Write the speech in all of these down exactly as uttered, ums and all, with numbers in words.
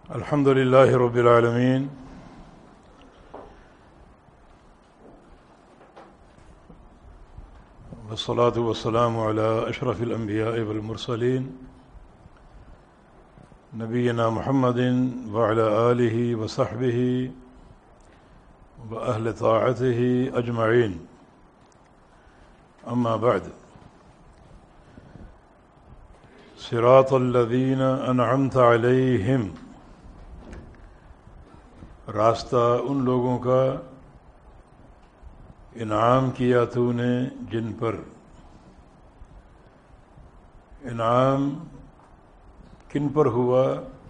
الحمد لله رب العالمين والصلاة والسلام على أشرف الأنبياء والمرسلين نبينا محمد وعلى آله وصحبه وأهل طاعته أجمعين. أما بعد، صراط الذين أنعمت عليهم، راستہ ان لوگوں کا انعام کیا تو نے جن پر. انعام کن پر ہوا؟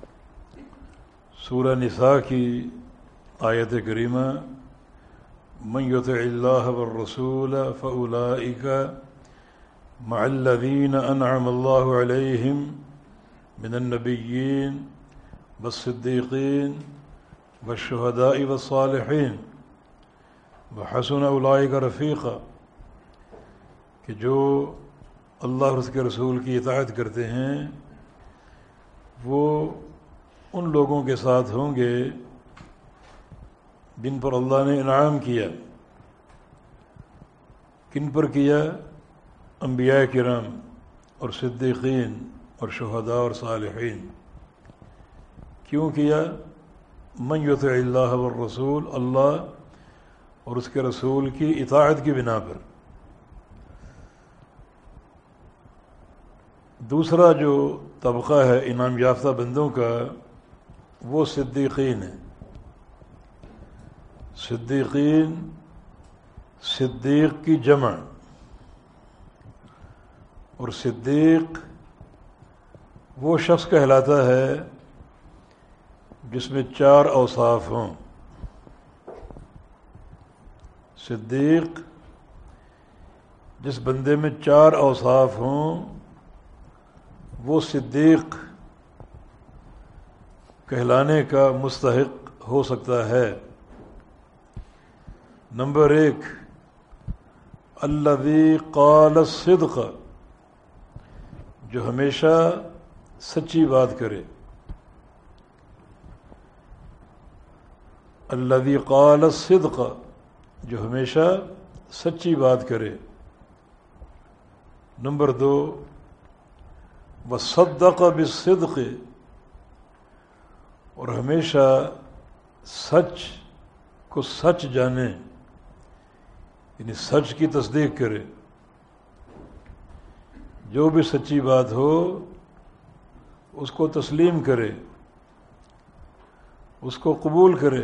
سورہ نساء کی آیت کریمہ من یطع اللہ والرسول فاولئک مع الذین انعم اللہ علیہم من النبیین والصدیقین والشہداء والصالحین وحسن اولئک رفیقا، کہ جو اللہ اور اس کے رسول کی اطاعت کرتے ہیں وہ ان لوگوں کے ساتھ ہوں گے جن پر اللہ نے انعام کیا. کن پر کیا؟ انبیاء کرام اور صدیقین اور شہداء اور صالحین. کیوں کیا؟ من یطع اللہ والرسول، اللہ اور اس کے رسول کی اطاعت کی بنا پر. دوسرا جو طبقہ ہے انعام یافتہ بندوں کا وہ صدیقین ہیں. صدیقین صدیق کی جمع، اور صدیق وہ شخص کہلاتا ہے جس میں چار اوصاف ہوں. صدیق جس بندے میں چار اوصاف ہوں وہ صدیق کہلانے کا مستحق ہو سکتا ہے. نمبر ایک، الذی قال الصدق، جو ہمیشہ سچی بات کرے. الذی قال الصدق، جو ہمیشہ سچی بات کرے. نمبر دو، وصدق بالصدق، اور ہمیشہ سچ کو سچ جانے، یعنی سچ کی تصدیق کرے. جو بھی سچی بات ہو اس کو تسلیم کرے، اس کو قبول کرے،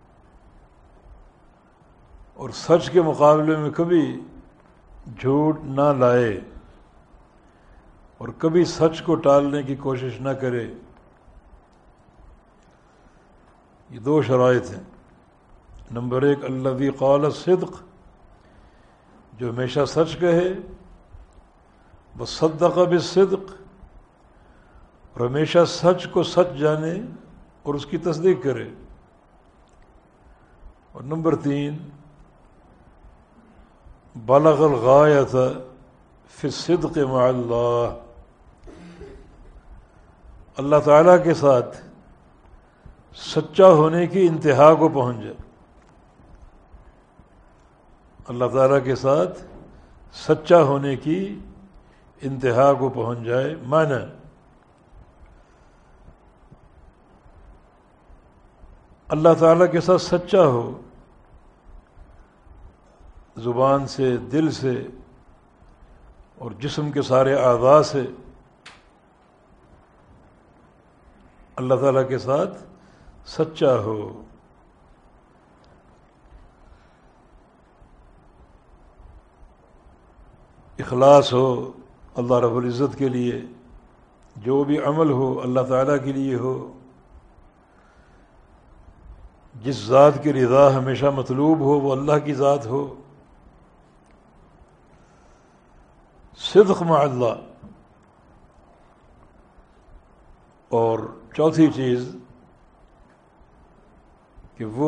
اور سچ کے مقابلے میں کبھی جھوٹ نہ لائے اور کبھی سچ کو ٹالنے کی کوشش نہ کرے. یہ دو شرائط ہیں. نمبر ایک، الذی قال الصدق، جو ہمیشہ سچ کہے. وصدق بالصدق، اور ہمیشہ سچ کو سچ جانے اور اس کی تصدیق کرے. اور نمبر تین، بلغ الغایۃ فی الصدق مع اللہ، اللہ تعالیٰ کے ساتھ سچا ہونے کی انتہا کو پہنچ جائے. اللہ تعالیٰ کے ساتھ سچا ہونے کی انتہا کو پہنچ جائے. معنی اللہ تعالیٰ کے ساتھ سچا ہو، زبان سے، دل سے اور جسم کے سارے اعضاء سے اللہ تعالیٰ کے ساتھ سچا ہو. اخلاص ہو اللہ رب العزت کے لیے، جو بھی عمل ہو اللہ تعالیٰ کے لیے ہو. جس ذات کی رضا ہمیشہ مطلوب ہو وہ اللہ کی ذات ہو. صدق مع اللہ. اور چوتھی چیز کہ وہ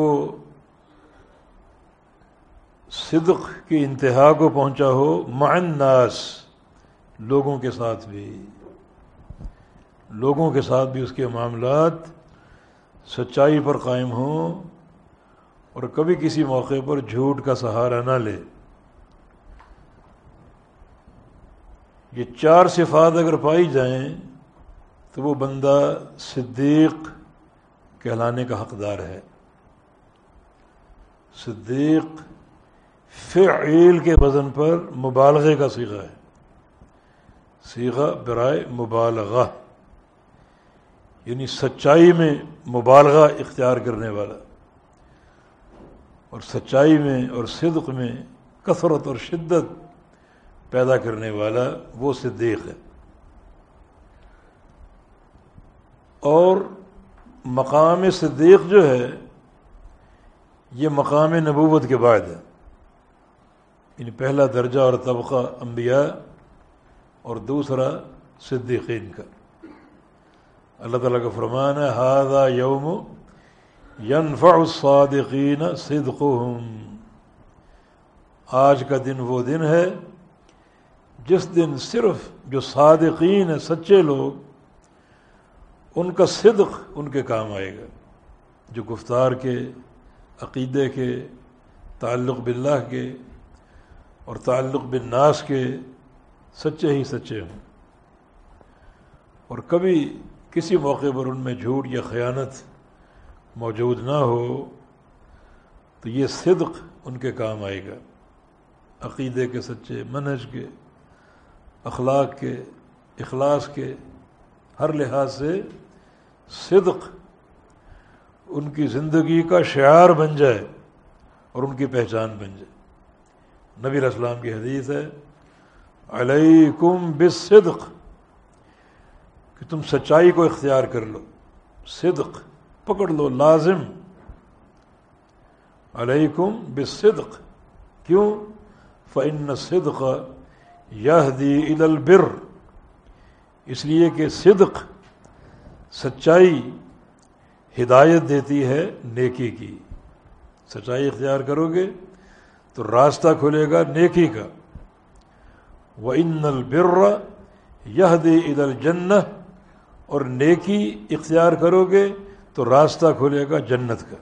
صدق کی انتہا کو پہنچا ہو مع الناس، لوگوں کے ساتھ بھی. لوگوں کے ساتھ بھی اس کے معاملات سچائی پر قائم ہوں اور کبھی کسی موقع پر جھوٹ کا سہارا نہ لے. یہ چار صفات اگر پائی جائیں تو وہ بندہ صدیق کہلانے کا حقدار ہے. صدیق فعیل کے وزن پر مبالغے کا صیغہ ہے، صیغہ برائے مبالغہ، یعنی سچائی میں مبالغہ اختیار کرنے والا، اور سچائی میں اور صدق میں کثرت اور شدت پیدا کرنے والا وہ صدیق ہے. اور مقام صدیق جو ہے یہ مقام نبوت کے بعد ہے، یعنی پہلا درجہ اور طبقہ انبیاء اور دوسرا صدیقین کا. اللہ تعالیٰ کا فرمان ہے ھذا یوم ینفع الصادقین صدقہم، آج کا دن وہ دن ہے جس دن صرف جو صادقین ہیں، سچے لوگ، ان کا صدق ان کے کام آئے گا، جو گفتار کے، عقیدے کے، تعلق باللہ کے اور تعلق بالناس کے سچے ہی سچے ہوں، اور کبھی کسی موقع پر ان میں جھوٹ یا خیانت موجود نہ ہو تو یہ صدق ان کے کام آئے گا. عقیدے کے سچے، منہج کے، اخلاق کے، اخلاص کے، ہر لحاظ سے صدق ان کی زندگی کا شعار بن جائے اور ان کی پہچان بن جائے. نبی علیہ السلام کی حدیث ہے علیکم بالصدق، کہ تم سچائی کو اختیار کر لو، صدق پکڑ لو، لازم. علیکم بالصدق، کیوں؟ فإن الصدق یہدی الی البر، اس لیے کہ صدق، سچائی ہدایت دیتی ہے نیکی کی. سچائی اختیار کرو گے تو راستہ کھلے گا نیکی کا. وَإِنَّ الْبِرَّ يَهْدِي إِلَى الْجَنَّةِ، اور نیکی اختیار کرو گے تو راستہ کھلے گا جنت کا.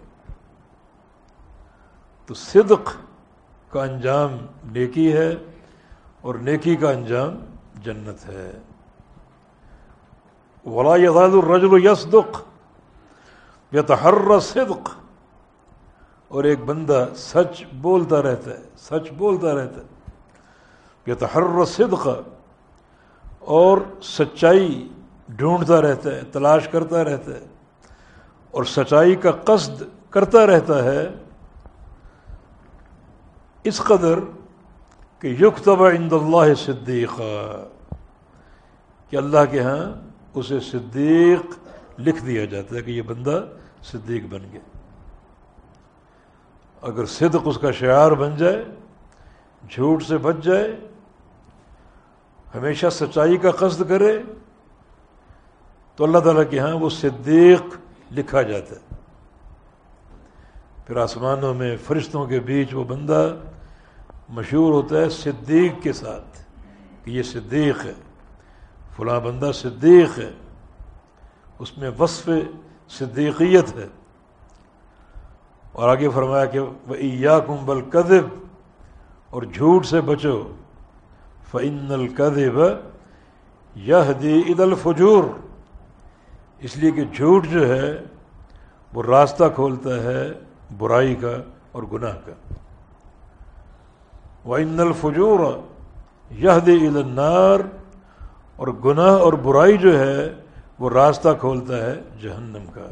تو صدق کا انجام نیکی ہے اور نیکی کا انجام جنت ہے. وَلَا يَزَالُ الرَّجُلُ يَصْدُقُ يَتَحَرَّى الصِّدْقَ، اور ایک بندہ سچ بولتا رہتا ہے، سچ بولتا رہتا ہے. يَتَحَرَّى الصِّدْقَ، اور سچائی ڈھونڈتا رہتا ہے، تلاش کرتا رہتا ہے، اور سچائی کا قصد کرتا رہتا ہے، اس قدر کہ یکتب عند اللہ صدیقا، کہ اللہ کے ہاں اسے صدیق لکھ دیا جاتا ہے کہ یہ بندہ صدیق بن گیا. اگر صدق اس کا شعار بن جائے، جھوٹ سے بچ جائے، ہمیشہ سچائی کا قصد کرے، تو اللہ تعالیٰ کے ہاں وہ صدیق لکھا جاتا ہے. پھر آسمانوں میں فرشتوں کے بیچ وہ بندہ مشہور ہوتا ہے صدیق کے ساتھ کہ یہ صدیق ہے، فلاں بندہ صدیق ہے، اس میں وصف صدیقیت ہے. اور آگے فرمایا کہ وَإِيَّاكُمْ بَالْكَذِبِ، اور جھوٹ سے بچو، فَإِنَّ الْكَذِبَ يَهْدِي إِلَى الْفُجُورِ، اس لیے کہ جھوٹ جو ہے وہ راستہ کھولتا ہے برائی کا اور گناہ کا. وَإِنَّ الْفُجُورَ يَهْدِي إِلَى النَّارِ، اور گناہ اور برائی جو ہے وہ راستہ کھولتا ہے جہنم کا.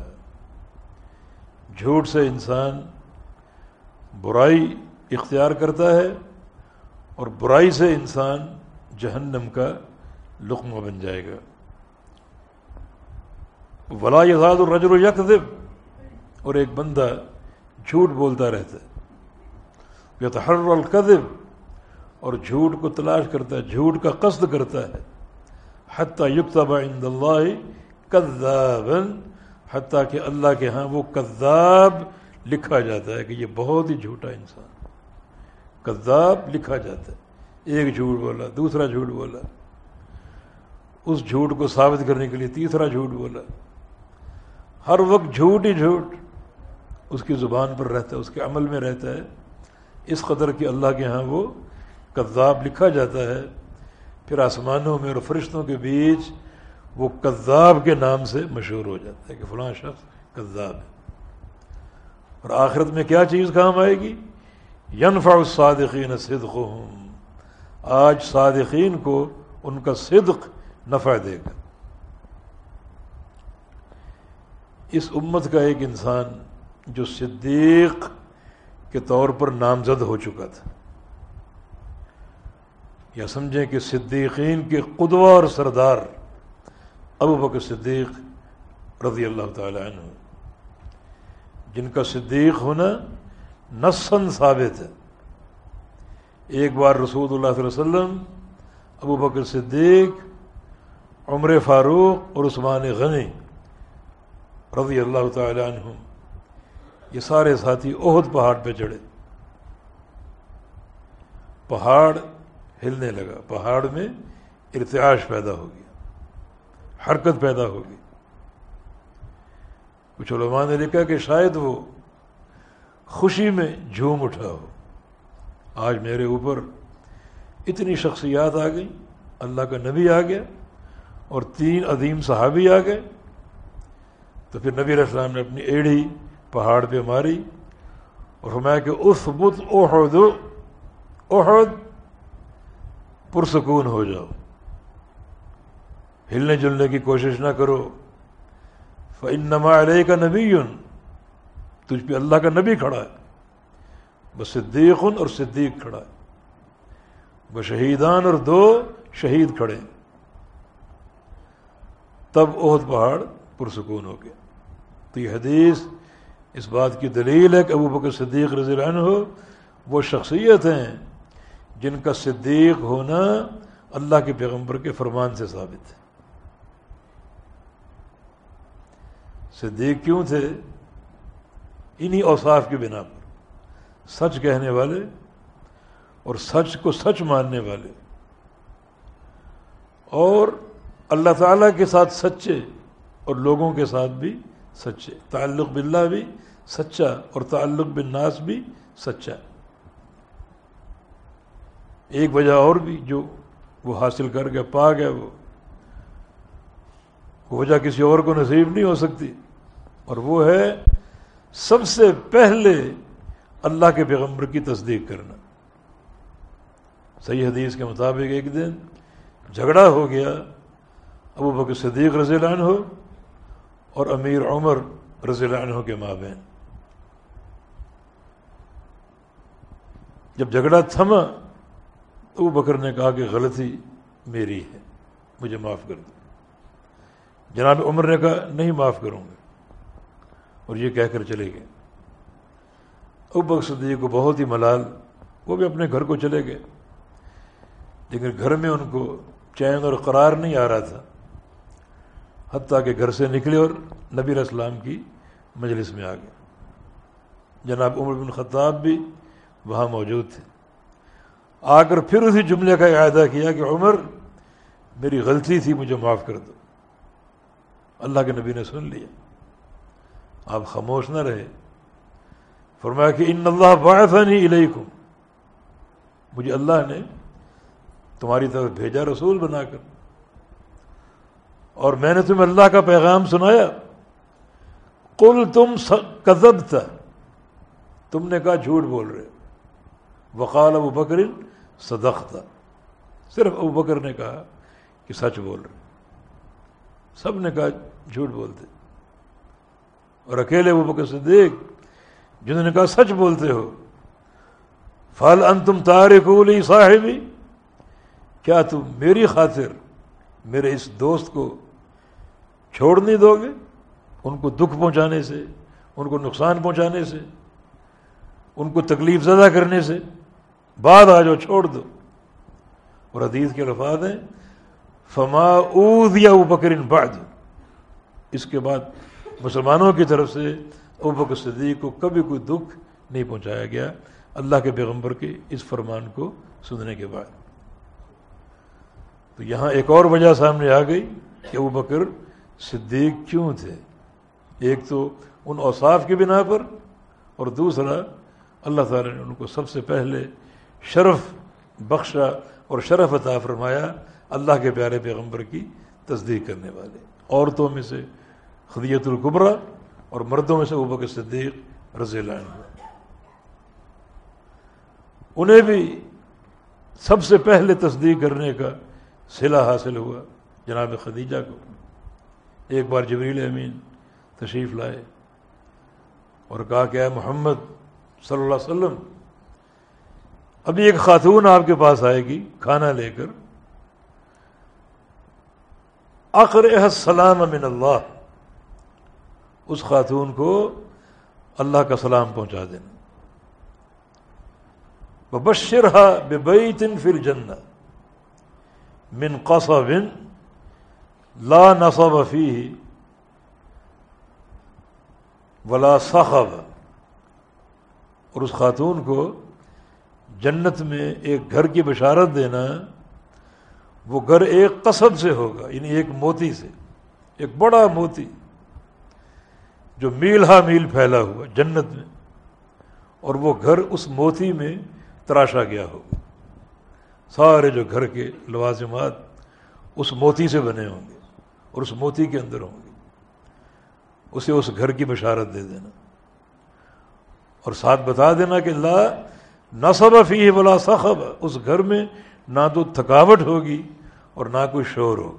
جھوٹ سے انسان برائی اختیار کرتا ہے اور برائی سے انسان جہنم کا لقمہ بن جائے گا. وَلَا يَزَالُ الرَّجُلُ يَكْذِبُ، اور ایک بندہ جھوٹ بولتا رہتا ہے. يَتَحَرَّى الْكَذِبَ، اور جھوٹ کو تلاش کرتا ہے، جھوٹ کا قصد کرتا ہے. حَتَّى يُكْتَبَ عِندَ اللَّهِ كَذَّابًا، حتیٰ کہ اللہ کے ہاں وہ کذاب لکھا جاتا ہے کہ یہ بہت ہی جھوٹا انسان. کذاب لکھا جاتا ہے، ایک جھوٹ بولا، دوسرا جھوٹ بولا، اس جھوٹ کو ثابت کرنے کے لیے تیسرا جھوٹ بولا. ہر وقت جھوٹ ہی جھوٹ اس کی زبان پر رہتا ہے، اس کے عمل میں رہتا ہے، اس قدر کہ اللہ کے ہاں وہ کذاب لکھا جاتا ہے، پھر آسمانوں میں اور فرشتوں کے بیچ وہ کذاب کے نام سے مشہور ہو جاتا ہے کہ فلاں شخص کذاب ہے۔ اور آخرت میں کیا چیز کام آئے گی؟ ینفع الصادقین صدقہم، آج صادقین کو ان کا صدق نفع دے گا۔ اس امت کا ایک انسان جو صدیق کے طور پر نامزد ہو چکا تھا، یا سمجھیں کہ صدیقین کے قدوہ اور سردار ابو بکر صدیق رضی اللہ تعالی عنہ، جن کا صدیق ہونا نصاً ثابت ہے۔ ایک بار رسول اللہ صلی اللہ علیہ وسلم، ابو بکر صدیق، عمر فاروق اور عثمان غنی رضی اللہ تعالی عنہم، یہ سارے ساتھی احد پہاڑ پہ چڑھے۔ پہاڑ ہلنے لگا، پہاڑ میں ارتعاش پیدا ہو گیا، حرکت پیدا ہو گئی۔ کچھ علماء نے لکھا کہ شاید وہ خوشی میں جھوم اٹھا ہو، آج میرے اوپر اتنی شخصیات آ گئی، اللہ کا نبی آ گیا اور تین عظیم صحابی آ گئے۔ تو پھر نبی علیہ السلام نے اپنی ایڑھی پہاڑ پہ ماری اور فرمایا کہ اثبت احد، احد پرسکون ہو جاؤ، ہلنے جلنے کی کوشش نہ کرو۔ فإنما علیک نبی، تجھ پہ اللہ کا نبی کھڑا ہے، بس صدیق اور صدیق کھڑا ہے، بس شہیدان اور دو شہید کھڑے ہیں۔ تب احد پہاڑ پرسکون ہو گیا۔ تو یہ حدیث اس بات کی دلیل ہے کہ ابو بکر صدیق رضی اللہ عنہ وہ شخصیت ہیں جن کا صدیق ہونا اللہ کے پیغمبر کے فرمان سے ثابت ہے۔ صدیق کیوں تھے؟ انہی اوصاف کی بنا پر، سچ کہنے والے اور سچ کو سچ ماننے والے، اور اللہ تعالیٰ کے ساتھ سچے اور لوگوں کے ساتھ بھی سچے، تعلق باللہ بھی سچا اور تعلق بالناس بھی سچا۔ ایک وجہ اور بھی جو وہ حاصل کر گیا، پا گیا، وہ وجہ کسی اور کو نصیب نہیں ہو سکتی، اور وہ ہے سب سے پہلے اللہ کے پیغمبر کی تصدیق کرنا۔ صحیح حدیث کے مطابق ایک دن جھگڑا ہو گیا ابو بکر صدیق رضی اللہ عنہ اور امیر عمر رضی اللہ عنہ کے مابین۔ جب جھگڑا تھما تو ابو بکر نے کہا کہ غلطی میری ہے، مجھے معاف کر دو۔ جناب عمر نے کہا نہیں معاف کروں گا، اور یہ کہہ کر چلے گئے۔ ابو بکر صدیق کو بہت ہی ملال، وہ بھی اپنے گھر کو چلے گئے، لیکن گھر میں ان کو چین اور قرار نہیں آ رہا تھا، حتیٰ کہ گھر سے نکلے اور نبی علیہ السلام کی مجلس میں آ گئے۔ جناب عمر بن خطاب بھی وہاں موجود تھے، آ کر پھر اسی جملے کا اعادہ کیا کہ عمر میری غلطی تھی، مجھے معاف کر دو۔ اللہ کے نبی نے سن لیا، آپ خاموش نہ رہے، فرمایا کہ ان اللہ بعثنی الیکم، مجھے اللہ نے تمہاری طرف بھیجا رسول بنا کر، اور میں نے تمہیں اللہ کا پیغام سنایا۔ قل تم کذبت، تم نے کہا جھوٹ بول رہے، وقال ابو بکر صدقت، صرف ابو بکر نے کہا کہ سچ بول رہے، سب نے کہا جھوٹ بولتے، اور اکیلے ابو بکر صدیق جنہوں نے کہا سچ بولتے ہو۔ فَهَلْ أَنْتُمْ تَارِكُوا لِي صَاحِبِي، کیا تم میری خاطر میرے اس دوست کو چھوڑ نہیں دو گے؟ ان کو دکھ پہنچانے سے، ان کو نقصان پہنچانے سے، ان کو تکلیف زدہ کرنے سے، بعد آ جاؤ، چھوڑ دو۔ اور حدیث کے الفاظ ہیں فَمَا أُوذِيَ أَبُو بَكْرٍ بَعْدُ، اس کے بعد مسلمانوں کی طرف سے ابو بکر صدیق کو کبھی کوئی دکھ نہیں پہنچایا گیا اللہ کے پیغمبر کے اس فرمان کو سننے کے بعد۔ تو یہاں ایک اور وجہ سامنے آ گئی کہ ابو بکر صدیق کیوں تھے، ایک تو ان اوصاف کی بنا پر، اور دوسرا اللہ تعالیٰ نے ان کو سب سے پہلے شرف بخشا اور شرف عطا فرمایا اللہ کے پیارے پیغمبر کی تصدیق کرنے والے۔ عورتوں میں سے خدیجہ الکبریٰ اور مردوں میں سے ابوبکر صدیق رضی اللہ عنہ، انہیں بھی سب سے پہلے تصدیق کرنے کا صلہ حاصل ہوا جناب خدیجہ کو۔ ایک بار جبریل امین تشریف لائے اور کہا کہ اے محمد صلی اللہ علیہ وسلم، ابھی ایک خاتون آپ کے پاس آئے گی کھانا لے کر، اقرئها السلام من اللہ، اس خاتون کو اللہ کا سلام پہنچا دینا۔ وبشرها ببیت فی الجنہ من قصب لا نصب فیہ ولا صخب، اور اس خاتون کو جنت میں ایک گھر کی بشارت دینا، وہ گھر ایک قصب سے ہوگا، یعنی ایک موتی سے، ایک بڑا موتی جو میل ہا میل پھیلا ہوا جنت میں، اور وہ گھر اس موتی میں تراشا گیا ہوگا۔ سارے جو گھر کے لوازمات اس موتی سے بنے ہوں گے اور اس موتی کے اندر ہوں گے، اسے اس گھر کی بشارت دے دینا، اور ساتھ بتا دینا کہ لا نصب فیہ ولا صخب، اس گھر میں نہ تو تھکاوٹ ہوگی اور نہ کوئی شور ہوگا۔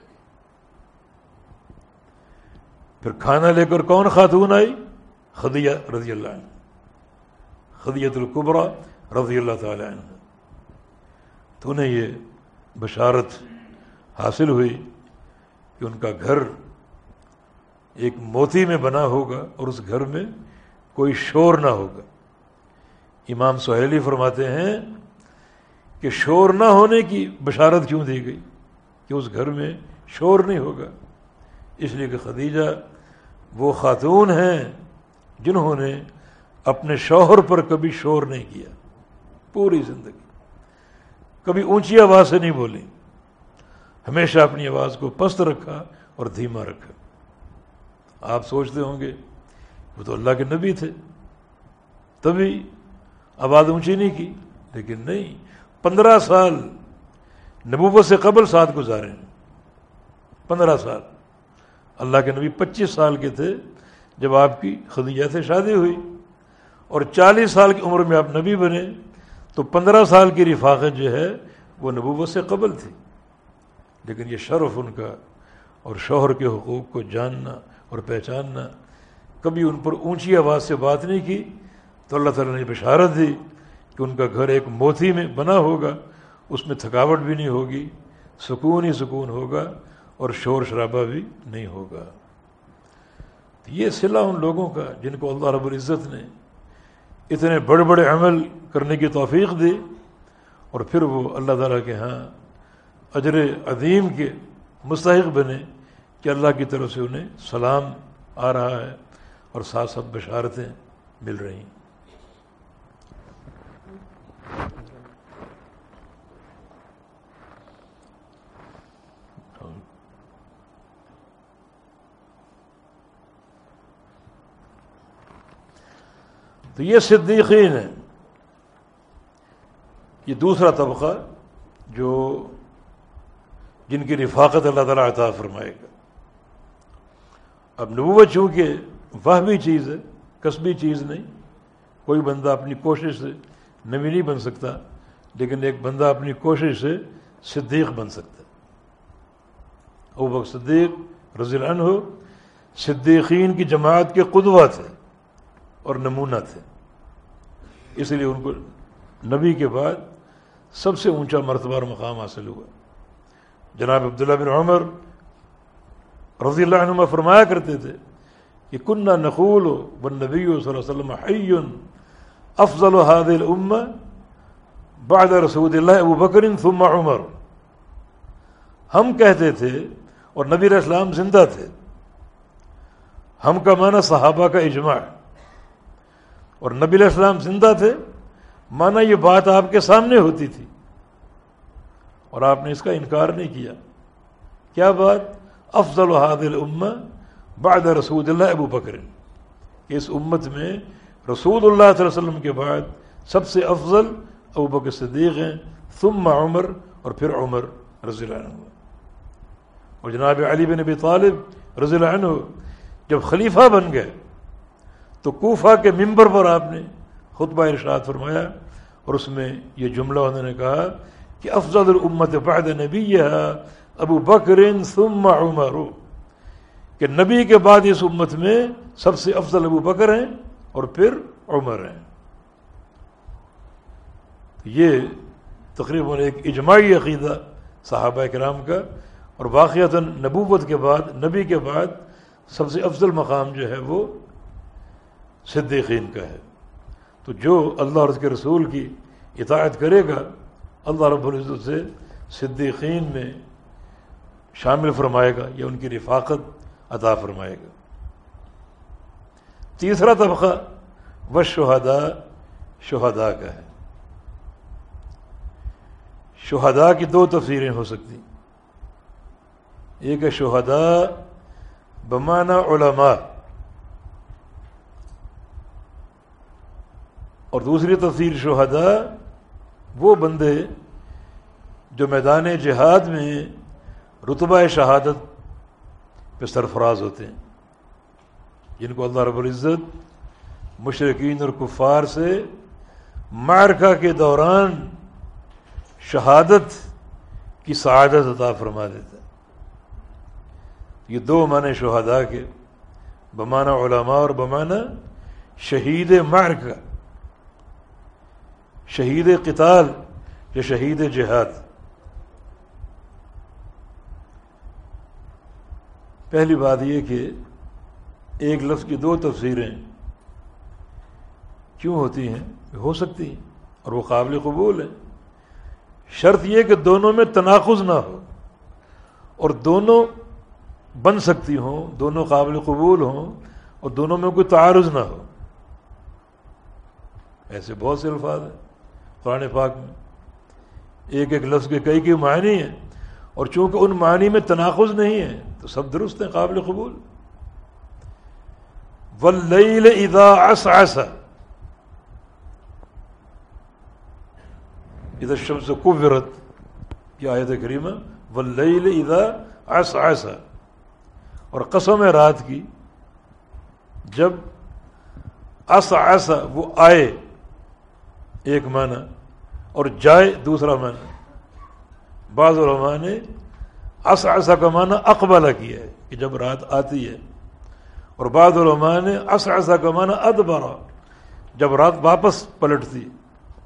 پھر کھانا لے کر کون خاتون آئی؟ خدیجہ رضی اللہ عنہ، خدیجہ الکبریٰ رضی اللہ تعالی عنہ۔ تو انہیں یہ بشارت حاصل ہوئی کہ ان کا گھر ایک موتی میں بنا ہوگا اور اس گھر میں کوئی شور نہ ہوگا۔ امام سہیلی فرماتے ہیں کہ شور نہ ہونے کی بشارت کیوں دی گئی کہ اس گھر میں شور نہیں ہوگا؟ اس لیے کہ خدیجہ وہ خاتون ہیں جنہوں نے اپنے شوہر پر کبھی شور نہیں کیا، پوری زندگی کبھی اونچی آواز سے نہیں بولی، ہمیشہ اپنی آواز کو پست رکھا اور دھیما رکھا۔ آپ سوچتے ہوں گے وہ تو اللہ کے نبی تھے، تبھی آواز اونچی نہیں کی، لیکن نہیں، پندرہ سال نبوت سے قبل ساتھ گزارے ہیں، پندرہ سال۔ اللہ کے نبی پچیس سال کے تھے جب آپ کی خدیجہ سے شادی ہوئی، اور چالیس سال کی عمر میں آپ نبی بنے، تو پندرہ سال کی رفاقت جو ہے وہ نبوت سے قبل تھی۔ لیکن یہ شرف ان کا اور شوہر کے حقوق کو جاننا اور پہچاننا، کبھی ان پر اونچی آواز سے بات نہیں کی، تو اللہ تعالیٰ نے بشارت دی کہ ان کا گھر ایک موتی میں بنا ہوگا، اس میں تھکاوٹ بھی نہیں ہوگی، سکون ہی سکون ہوگا اور شور شرابہ بھی نہیں ہوگا۔ یہ صلہ ان لوگوں کا جن کو اللہ رب العزت نے اتنے بڑے بڑے عمل کرنے کی توفیق دی، اور پھر وہ اللہ تعالیٰ کے ہاں اجر عظیم کے مستحق بنے کہ اللہ کی طرف سے انہیں سلام آ رہا ہے اور ساتھ ساتھ بشارتیں مل رہی ہیں۔ تو یہ صدیقین ہیں، یہ دوسرا طبقہ جو جن کی رفاقت اللہ تعالیٰ عطا فرمائے گا۔ اب نبوت چونکہ وہمی چیز ہے، کسبی چیز نہیں، کوئی بندہ اپنی کوشش سے نبی نہیں بن سکتا، لیکن ایک بندہ اپنی کوشش سے صدیق بن سکتا ہے۔ ابوبکر صدیق رضی اللہ عنہ صدیقین کی جماعت کے قدوہ تھے اور نمونہ تھے، اس لیے ان کو نبی کے بعد سب سے اونچا مرتبہ اور مقام حاصل ہوا۔ جناب عبداللہ بن عمر رضی اللہ عنہما فرمایا کرتے تھے کہ کننا نقول والنبی صلی اللہ علیہ وسلم حی افضل هذه الامہ بعد رسول اللہ ابو بکر ثم عمر۔ ہم کہتے تھے اور نبی علیہ السلام زندہ تھے، ہم کا معنی صحابہ کا اجماع، اور نبی علیہ السلام زندہ تھے معنی یہ بات آپ کے سامنے ہوتی تھی اور آپ نے اس کا انکار نہیں کیا۔ کیا بات؟ افضل هذه الامہ بعد رسول اللہ ابو بکر، اس امت میں رسول اللہ صلی اللہ علیہ وسلم کے بعد سب سے افضل ابو بکر صدیق ہیں، ثم عمر، اور پھر عمر رضی اللہ عنہ، اور جناب علی بن ابی طالب رضی اللہ عنہ جب خلیفہ بن گئے تو کوفہ کے ممبر پر آپ نے خطبہ ارشاد فرمایا، اور اس میں یہ جملہ انہوں نے کہا کہ افضل الامت بعد نبیہا ابو بکر ثم عمر، کہ نبی کے بعد اس امت میں سب سے افضل ابو بکر ہیں اور پھر عمر ہیں۔ یہ تقریباً ایک اجماعی عقیدہ صحابہ کرام کا، اور واقعتاً نبوت کے بعد، نبی کے بعد سب سے افضل مقام جو ہے وہ صدیقین کا ہے۔ تو جو اللہ اور اس کے رسول کی اطاعت کرے گا، اللہ رب العزت سے صدیقین میں شامل فرمائے گا یا ان کی رفاقت عطا فرمائے گا۔ تیسرا طبقہ والشہداء، شہداء کا ہے۔ شہداء کی دو تفسیریں ہو سکتی، ایک ہے شہداء بمعنی علماء، اور دوسری تفسیر شہداء وہ بندے جو میدان جہاد میں رتبہ شہادت پہ سرفراز ہوتے ہیں، جن کو اللہ رب العزت مشرکین اور کفار سے معرکہ کے دوران شہادت کی سعادت عطا فرما دیتا ہے۔ یہ دو معنی شہداء کے، بمعنی علماء اور بمعنی شہید معرکہ، شہید قتال یا شہید جہاد۔ پہلی بات یہ کہ ایک لفظ کی دو تفسیریں کیوں ہوتی ہیں؟ ہو سکتی ہیں اور وہ قابل قبول ہے، شرط یہ کہ دونوں میں تناقض نہ ہو، اور دونوں بن سکتی ہوں، دونوں قابل قبول ہوں، اور دونوں میں کوئی تعارض نہ ہو۔ ایسے بہت سے الفاظ ہیں قرآن پاک میں، ایک ایک لفظ کے کئی کئی معنی ہیں، اور چونکہ ان معنی میں تناقض نہیں ہے تو سب درست ہیں، قابل قبول۔ واللیل اذا عسعس، اذا الشمس کورت، یہ آیت کریمہ واللیل اذا عسعس، اور قسم ہے رات کی جب عسعس وہ آئے ایک معنی اور جائے دوسرا معنی۔ بعض علماء نے عسعس کا معنی اقبلہ کیا ہے کہ جب رات آتی ہے، اور بعض علماء نے عسعس کا معنی ادبرا، جب رات واپس پلٹتی ہے۔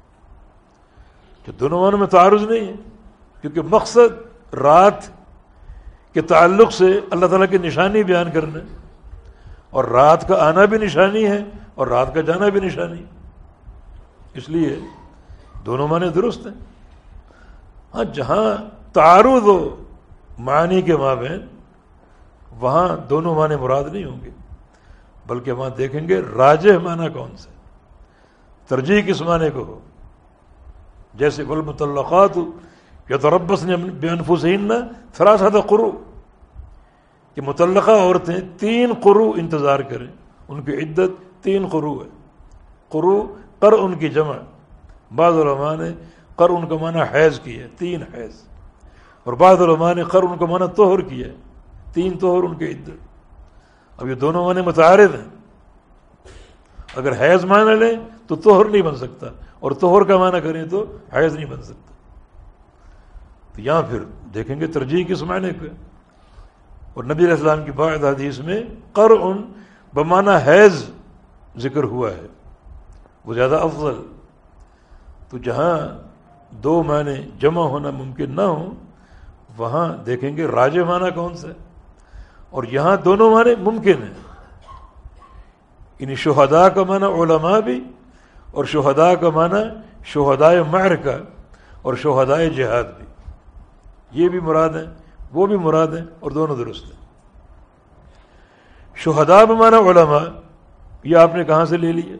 کہ دونوں معنی میں تعارض نہیں ہے، کیونکہ مقصد رات کے تعلق سے اللہ تعالیٰ کی نشانی بیان کرنا ہے، اور رات کا آنا بھی نشانی ہے اور رات کا جانا بھی نشانی، اس لیے دونوں معنی درست ہیں۔ ہاں جہاں تعارض ہو معنی کے مابین، وہاں دونوں معنی مراد نہیں ہوں گے، بلکہ وہاں دیکھیں گے راجح معنی کون سے، ترجیح کس معنی کو ہو۔ جیسے والمطلقات یتربصن بانفسہن ثلاثۃ قروء، کہ مطلقہ عورتیں تین قروء انتظار کریں، ان کی عدت تین قروء ہے۔ قروء قر ان کی جمع، بعض علماء نے قر ان کا معنی حیض کیا ہے، تین حیض، اور بعض علماء نے قر ان کا معنی طہر کیا ہے، تین طہر ان کی عدت۔ اب یہ دونوں معنی متعارض ہیں، اگر حیض معنی لیں تو طہر نہیں بن سکتا، اور طہر کا معنی کریں تو حیض نہیں بن سکتا۔ تو یہاں پھر دیکھیں گے ترجیح کس معنی کو، اور نبی علیہ السلام کی بعض حدیث میں قرء بمعنی حیض ذکر ہوا ہے، وہ زیادہ افضل۔ تو جہاں دو معنی جمع ہونا ممکن نہ ہو، وہاں دیکھیں گے راجح معنی کون سا ہے، اور یہاں دونوں معنی ممکن ہیں۔ یعنی شہداء کا معنی علماء بھی، اور شہداء کا معنی شہداء معرکہ اور شہداء جہاد بھی، یہ بھی مراد ہیں، وہ بھی مراد ہیں، اور دونوں درست ہیں۔ شہداء بمعنی علماء، یہ آپ نے کہاں سے لے لیا؟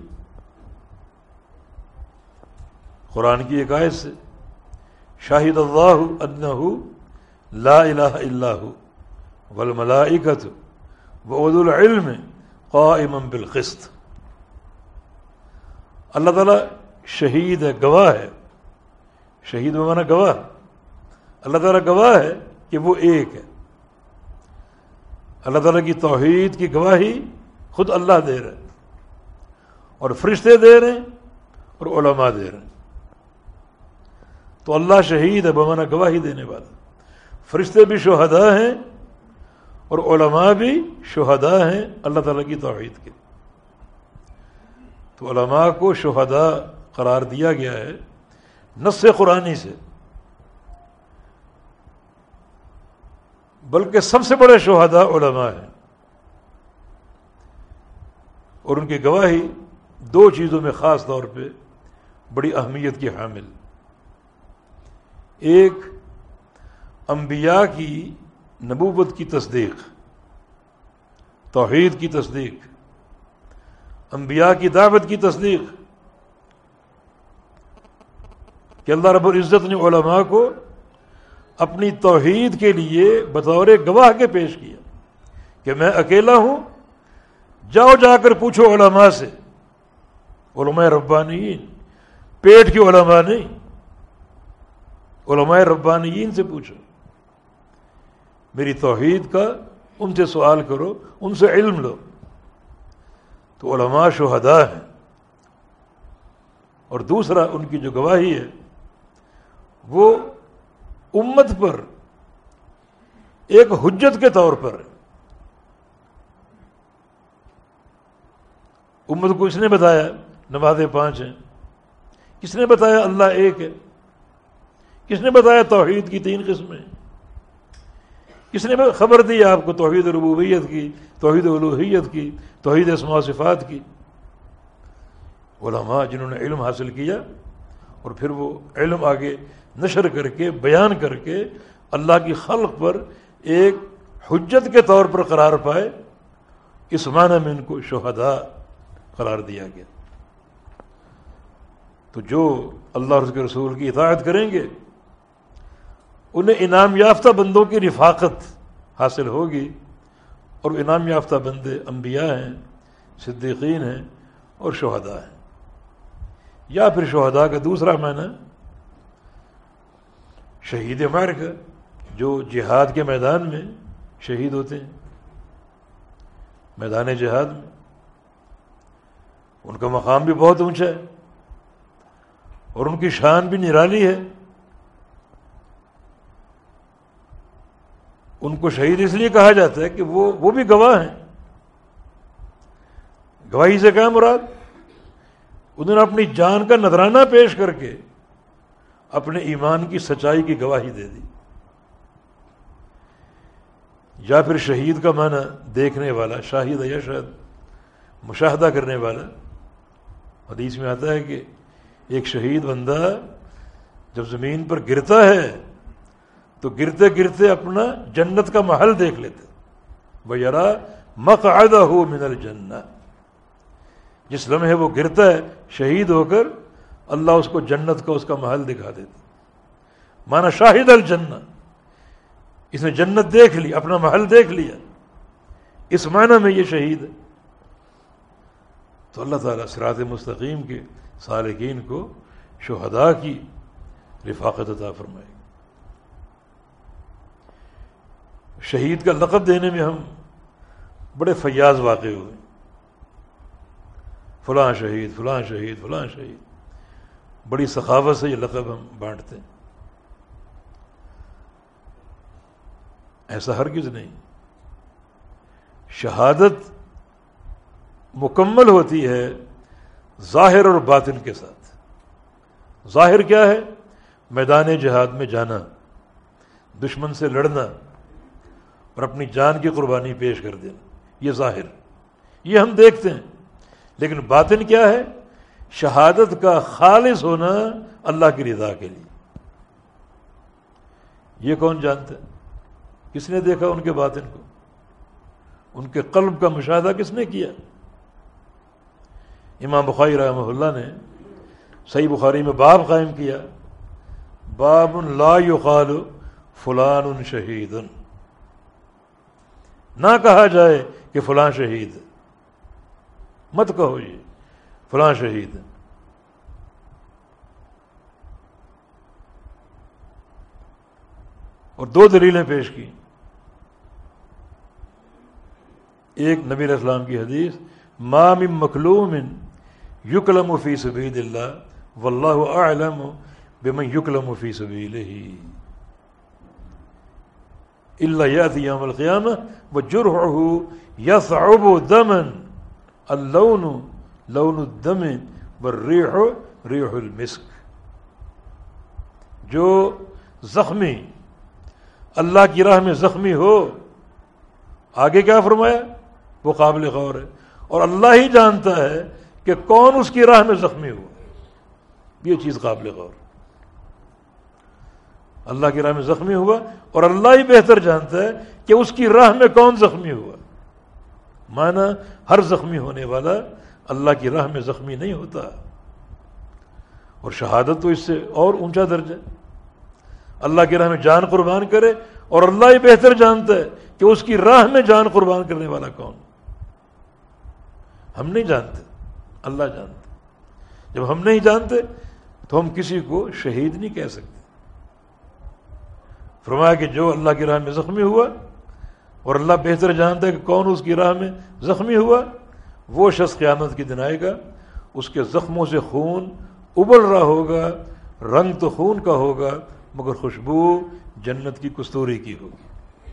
قرآن کی ایک آیت سے، شاہد اللہ انہ لا الہ الا ہو والملائکۃ وَأُولُو الْعِلْمِ قَائِمًا بِالْقِسْطِ. اللہ تعالیٰ شہید ہے، گواہ ہے. شہید بمانا گواہ. اللہ تعالیٰ گواہ ہے کہ وہ ایک ہے. اللہ تعالیٰ کی توحید کی گواہی خود اللہ دے رہے ہیں، اور فرشتے دے رہے ہیں، اور علماء دے رہے ہیں. تو اللہ شہید ہے بمانا گواہی دینے والا. فرشتے بھی شہداء ہیں اور علماء بھی شہداء ہیں اللہ تعالیٰ کی توحید کے. تو علماء کو شہداء قرار دیا گیا ہے نص قرآنی سے، بلکہ سب سے بڑے شہداء علماء ہیں، اور ان کی گواہی دو چیزوں میں خاص طور پہ بڑی اہمیت کی حامل. ایک، انبیاء کی نبوت کی تصدیق، توحید کی تصدیق، انبیاء کی دعوت کی تصدیق، کہ اللہ رب العزت نے علماء کو اپنی توحید کے لیے بطور گواہ کے پیش کیا کہ میں اکیلا ہوں، جاؤ جا کر پوچھو علماء سے. علماء ربانیین، پیٹ کی علماء نہیں، علماء ربانیین سے پوچھو، میری توحید کا ان سے سوال کرو، ان سے علم لو. تو علماء شہداء ہیں. اور دوسرا، ان کی جو گواہی ہے وہ امت پر ایک حجت کے طور پر ہے. امت کو اس نے بتایا نمازیں پانچ ہیں، کس نے بتایا اللہ ایک ہے، کس نے بتایا توحید کی تین قسمیں، کس نے خبر دی آپ کو توحید ربوبیت کی، توحید الوہیت کی، توحید اسماء و صفات کی؟ علماء جنہوں نے علم حاصل کیا اور پھر وہ علم آگے نشر کر کے بیان کر کے اللہ کی خلق پر ایک حجت کے طور پر قرار پائے. اس معنی میں ان کو شہداء قرار دیا گیا. تو جو اللہ اور اس کے رسول کی اطاعت کریں گے انہیں انعام یافتہ بندوں کی رفاقت حاصل ہوگی، اور انعام یافتہ بندے انبیاء ہیں، صدیقین ہیں اور شہداء ہیں. یا پھر شہداء کا دوسرا معنی شہید معرکہ، جو جہاد کے میدان میں شہید ہوتے ہیں، میدان جہاد میں. ان کا مقام بھی بہت اونچا ہے اور ان کی شان بھی نرالی ہے. ان کو شہید اس لیے کہا جاتا ہے کہ وہ وہ بھی گواہ ہیں. گواہی سے کیا مراد؟ انہوں نے اپنی جان کا نذرانہ پیش کر کے اپنے ایمان کی سچائی کی گواہی دے دی. یا پھر شہید کا معنی دیکھنے والا، شاہد یشہد، مشاہدہ کرنے والا. حدیث میں آتا ہے کہ ایک شہید بندہ جب زمین پر گرتا ہے تو گرتے گرتے اپنا جنت کا محل دیکھ لیتے. وَيَرَى مَقْعَدَهُ مِنَ الْجَنَّةِ. جس لمحے وہ گرتا ہے شہید ہو کر، اللہ اس کو جنت کا اس کا محل دکھا دیتا. مانا شاہد الجنہ، اس نے جنت دیکھ لی، اپنا محل دیکھ لیا. اس معنی میں یہ شہید ہے. تو اللہ تعالیٰ صراط مستقیم کے سالکین کو شہداء کی رفاقت عطا فرمائے. شہید کا لقب دینے میں ہم بڑے فیاض واقع ہوئے. فلاں شہید، فلاں شہید، فلاں شہید. بڑی سخاوت سے یہ لقب ہم بانٹتے ہیں. ایسا ہرگز نہیں. شہادت مکمل ہوتی ہے ظاہر اور باطن کے ساتھ. ظاہر کیا ہے؟ میدان جہاد میں جانا، دشمن سے لڑنا اور اپنی جان کی قربانی پیش کر دینا، یہ ظاہر، یہ ہم دیکھتے ہیں. لیکن باطن کیا ہے؟ شہادت کا خالص ہونا اللہ کی رضا کے لیے. یہ کون جانتا ہے؟ کس نے دیکھا ان کے باطن کو؟ ان کے قلب کا مشاہدہ کس نے کیا؟ امام بخاری رحمہ اللہ نے صحیح بخاری میں باب قائم کیا، باب لا یقال فلان شہید، نہ کہا جائے کہ فلاں شہید ہے، مت کہو یہ فلاں شہید ہے۔ اور دو دلیلیں پیش کی، ایک نبی علیہ السلام کی حدیث ما من مکلوم یکلم فی سبیل اللہ واللہ اعلم بمن یکلم فی سبیلہ الا یأتی یوم القیامہ وجرحہ یصعب دما اللون لون الدم والریح ریح المسک۔ جو زخمی اللہ کی راہ میں زخمی ہو، آگے کیا فرمایا؟ وہ قابل غور ہے، اور اللہ ہی جانتا ہے کہ کون اس کی راہ میں زخمی ہوا، یہ چیز قابل غور ہے۔ اللہ کی راہ میں زخمی ہوا اور اللہ ہی بہتر جانتا ہے کہ اس کی راہ میں کون زخمی ہوا۔ مانا ہر زخمی ہونے والا اللہ کی راہ میں زخمی نہیں ہوتا، اور شہادت تو اس سے اور اونچا درجہ ہے۔ اللہ کی راہ میں جان قربان کرے اور اللہ ہی بہتر جانتا ہے کہ اس کی راہ میں جان قربان کرنے والا کون۔ ہم نہیں جانتے، اللہ جانتا۔ جب ہم نہیں جانتے تو ہم کسی کو شہید نہیں کہہ سکتے۔ فرمایا کہ جو اللہ کی راہ میں زخمی ہوا اور اللہ بہتر جانتا ہے کہ کون اس کی راہ میں زخمی ہوا، وہ شخص قیامت کے دن آئے گا، اس کے زخموں سے خون ابل رہا ہوگا، رنگ تو خون کا ہوگا مگر خوشبو جنت کی کستوری کی ہوگی۔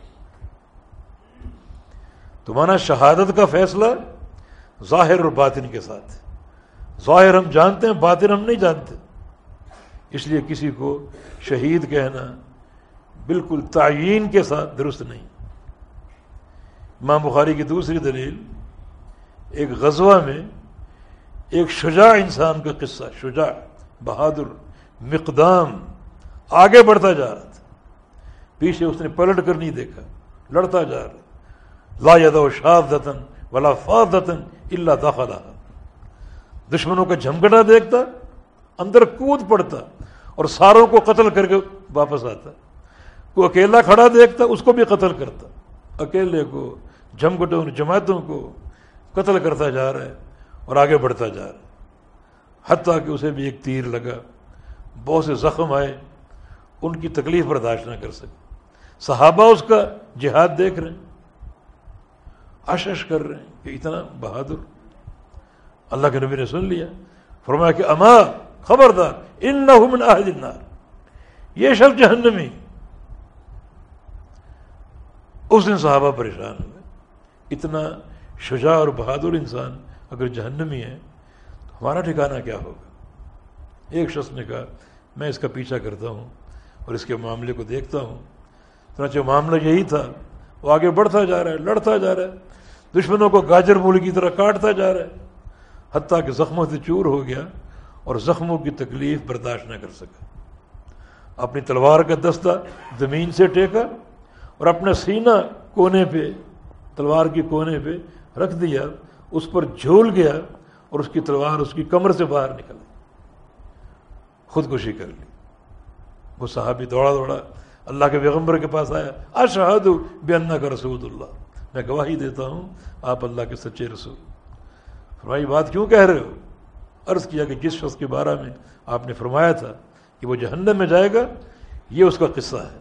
تو مانا شہادت کا فیصلہ ظاہر اور باطن کے ساتھ، ظاہر ہم جانتے ہیں، باطن ہم نہیں جانتے، اس لیے کسی کو شہید کہنا بالکل تعیین کے ساتھ درست نہیں۔ امام بخاری کی دوسری دلیل، ایک غزوہ میں ایک شجاع انسان کا قصہ، شجاع بہادر مقدام آگے بڑھتا جا رہا تھا، پیچھے اس نے پلٹ کر نہیں دیکھا، لڑتا جا رہا، لا یدع شاذۃ ولا فاضۃ الا دخلها، دشمنوں کا جھمگٹا دیکھتا، اندر کود پڑتا اور ساروں کو قتل کر کے واپس آتا۔ کوئی اکیلا کھڑا دیکھتا، اس کو بھی قتل کرتا، اکیلے کو، جھمگٹوں جماعتوں کو قتل کرتا جا رہا ہے اور آگے بڑھتا جا رہا ہے، حتیٰ کہ اسے بھی ایک تیر لگا، بہت سے زخم آئے، ان کی تکلیف برداشت نہ کر سکے۔ صحابہ اس کا جہاد دیکھ رہے ہیں، اشش کر رہے ہیں کہ اتنا بہادر۔ اللہ کے نبی نے سن لیا، فرمایا کہ اما خبردار انہ من اہل النار، یہ شخص جہنمی۔ اس دن صحابہ پریشان ہوئے، اتنا شجاع اور بہادر انسان اگر جہنمی ہے تو ہمارا ٹھکانہ کیا ہوگا؟ ایک شخص نے کہا میں اس کا پیچھا کرتا ہوں اور اس کے معاملے کو دیکھتا ہوں۔ چنانچہ معاملہ یہی تھا، وہ آگے بڑھتا جا رہا ہے، لڑتا جا رہا ہے، دشمنوں کو گاجر مولی کی طرح کاٹتا جا رہا ہے، حتیٰ کہ زخموں سے چور ہو گیا اور زخموں کی تکلیف برداشت نہ کر سکا۔ اپنی تلوار کا دستہ زمین سے ٹیکا اور اپنا سینہ کونے پہ، تلوار کی کونے پہ رکھ دیا، اس پر جھول گیا اور اس کی تلوار اس کی کمر سے باہر نکل گئی، خودکشی کر لی۔ وہ صحابی دوڑا دوڑا اللہ کے پیغمبر کے پاس آیا، اشہد بانک رسول اللہ، میں گواہی دیتا ہوں آپ اللہ کے سچے رسول۔ فرمائی بات کیوں کہہ رہے ہو؟ عرض کیا کہ جس شخص کے بارے میں آپ نے فرمایا تھا کہ وہ جہنم میں جائے گا، یہ اس کا قصہ ہے۔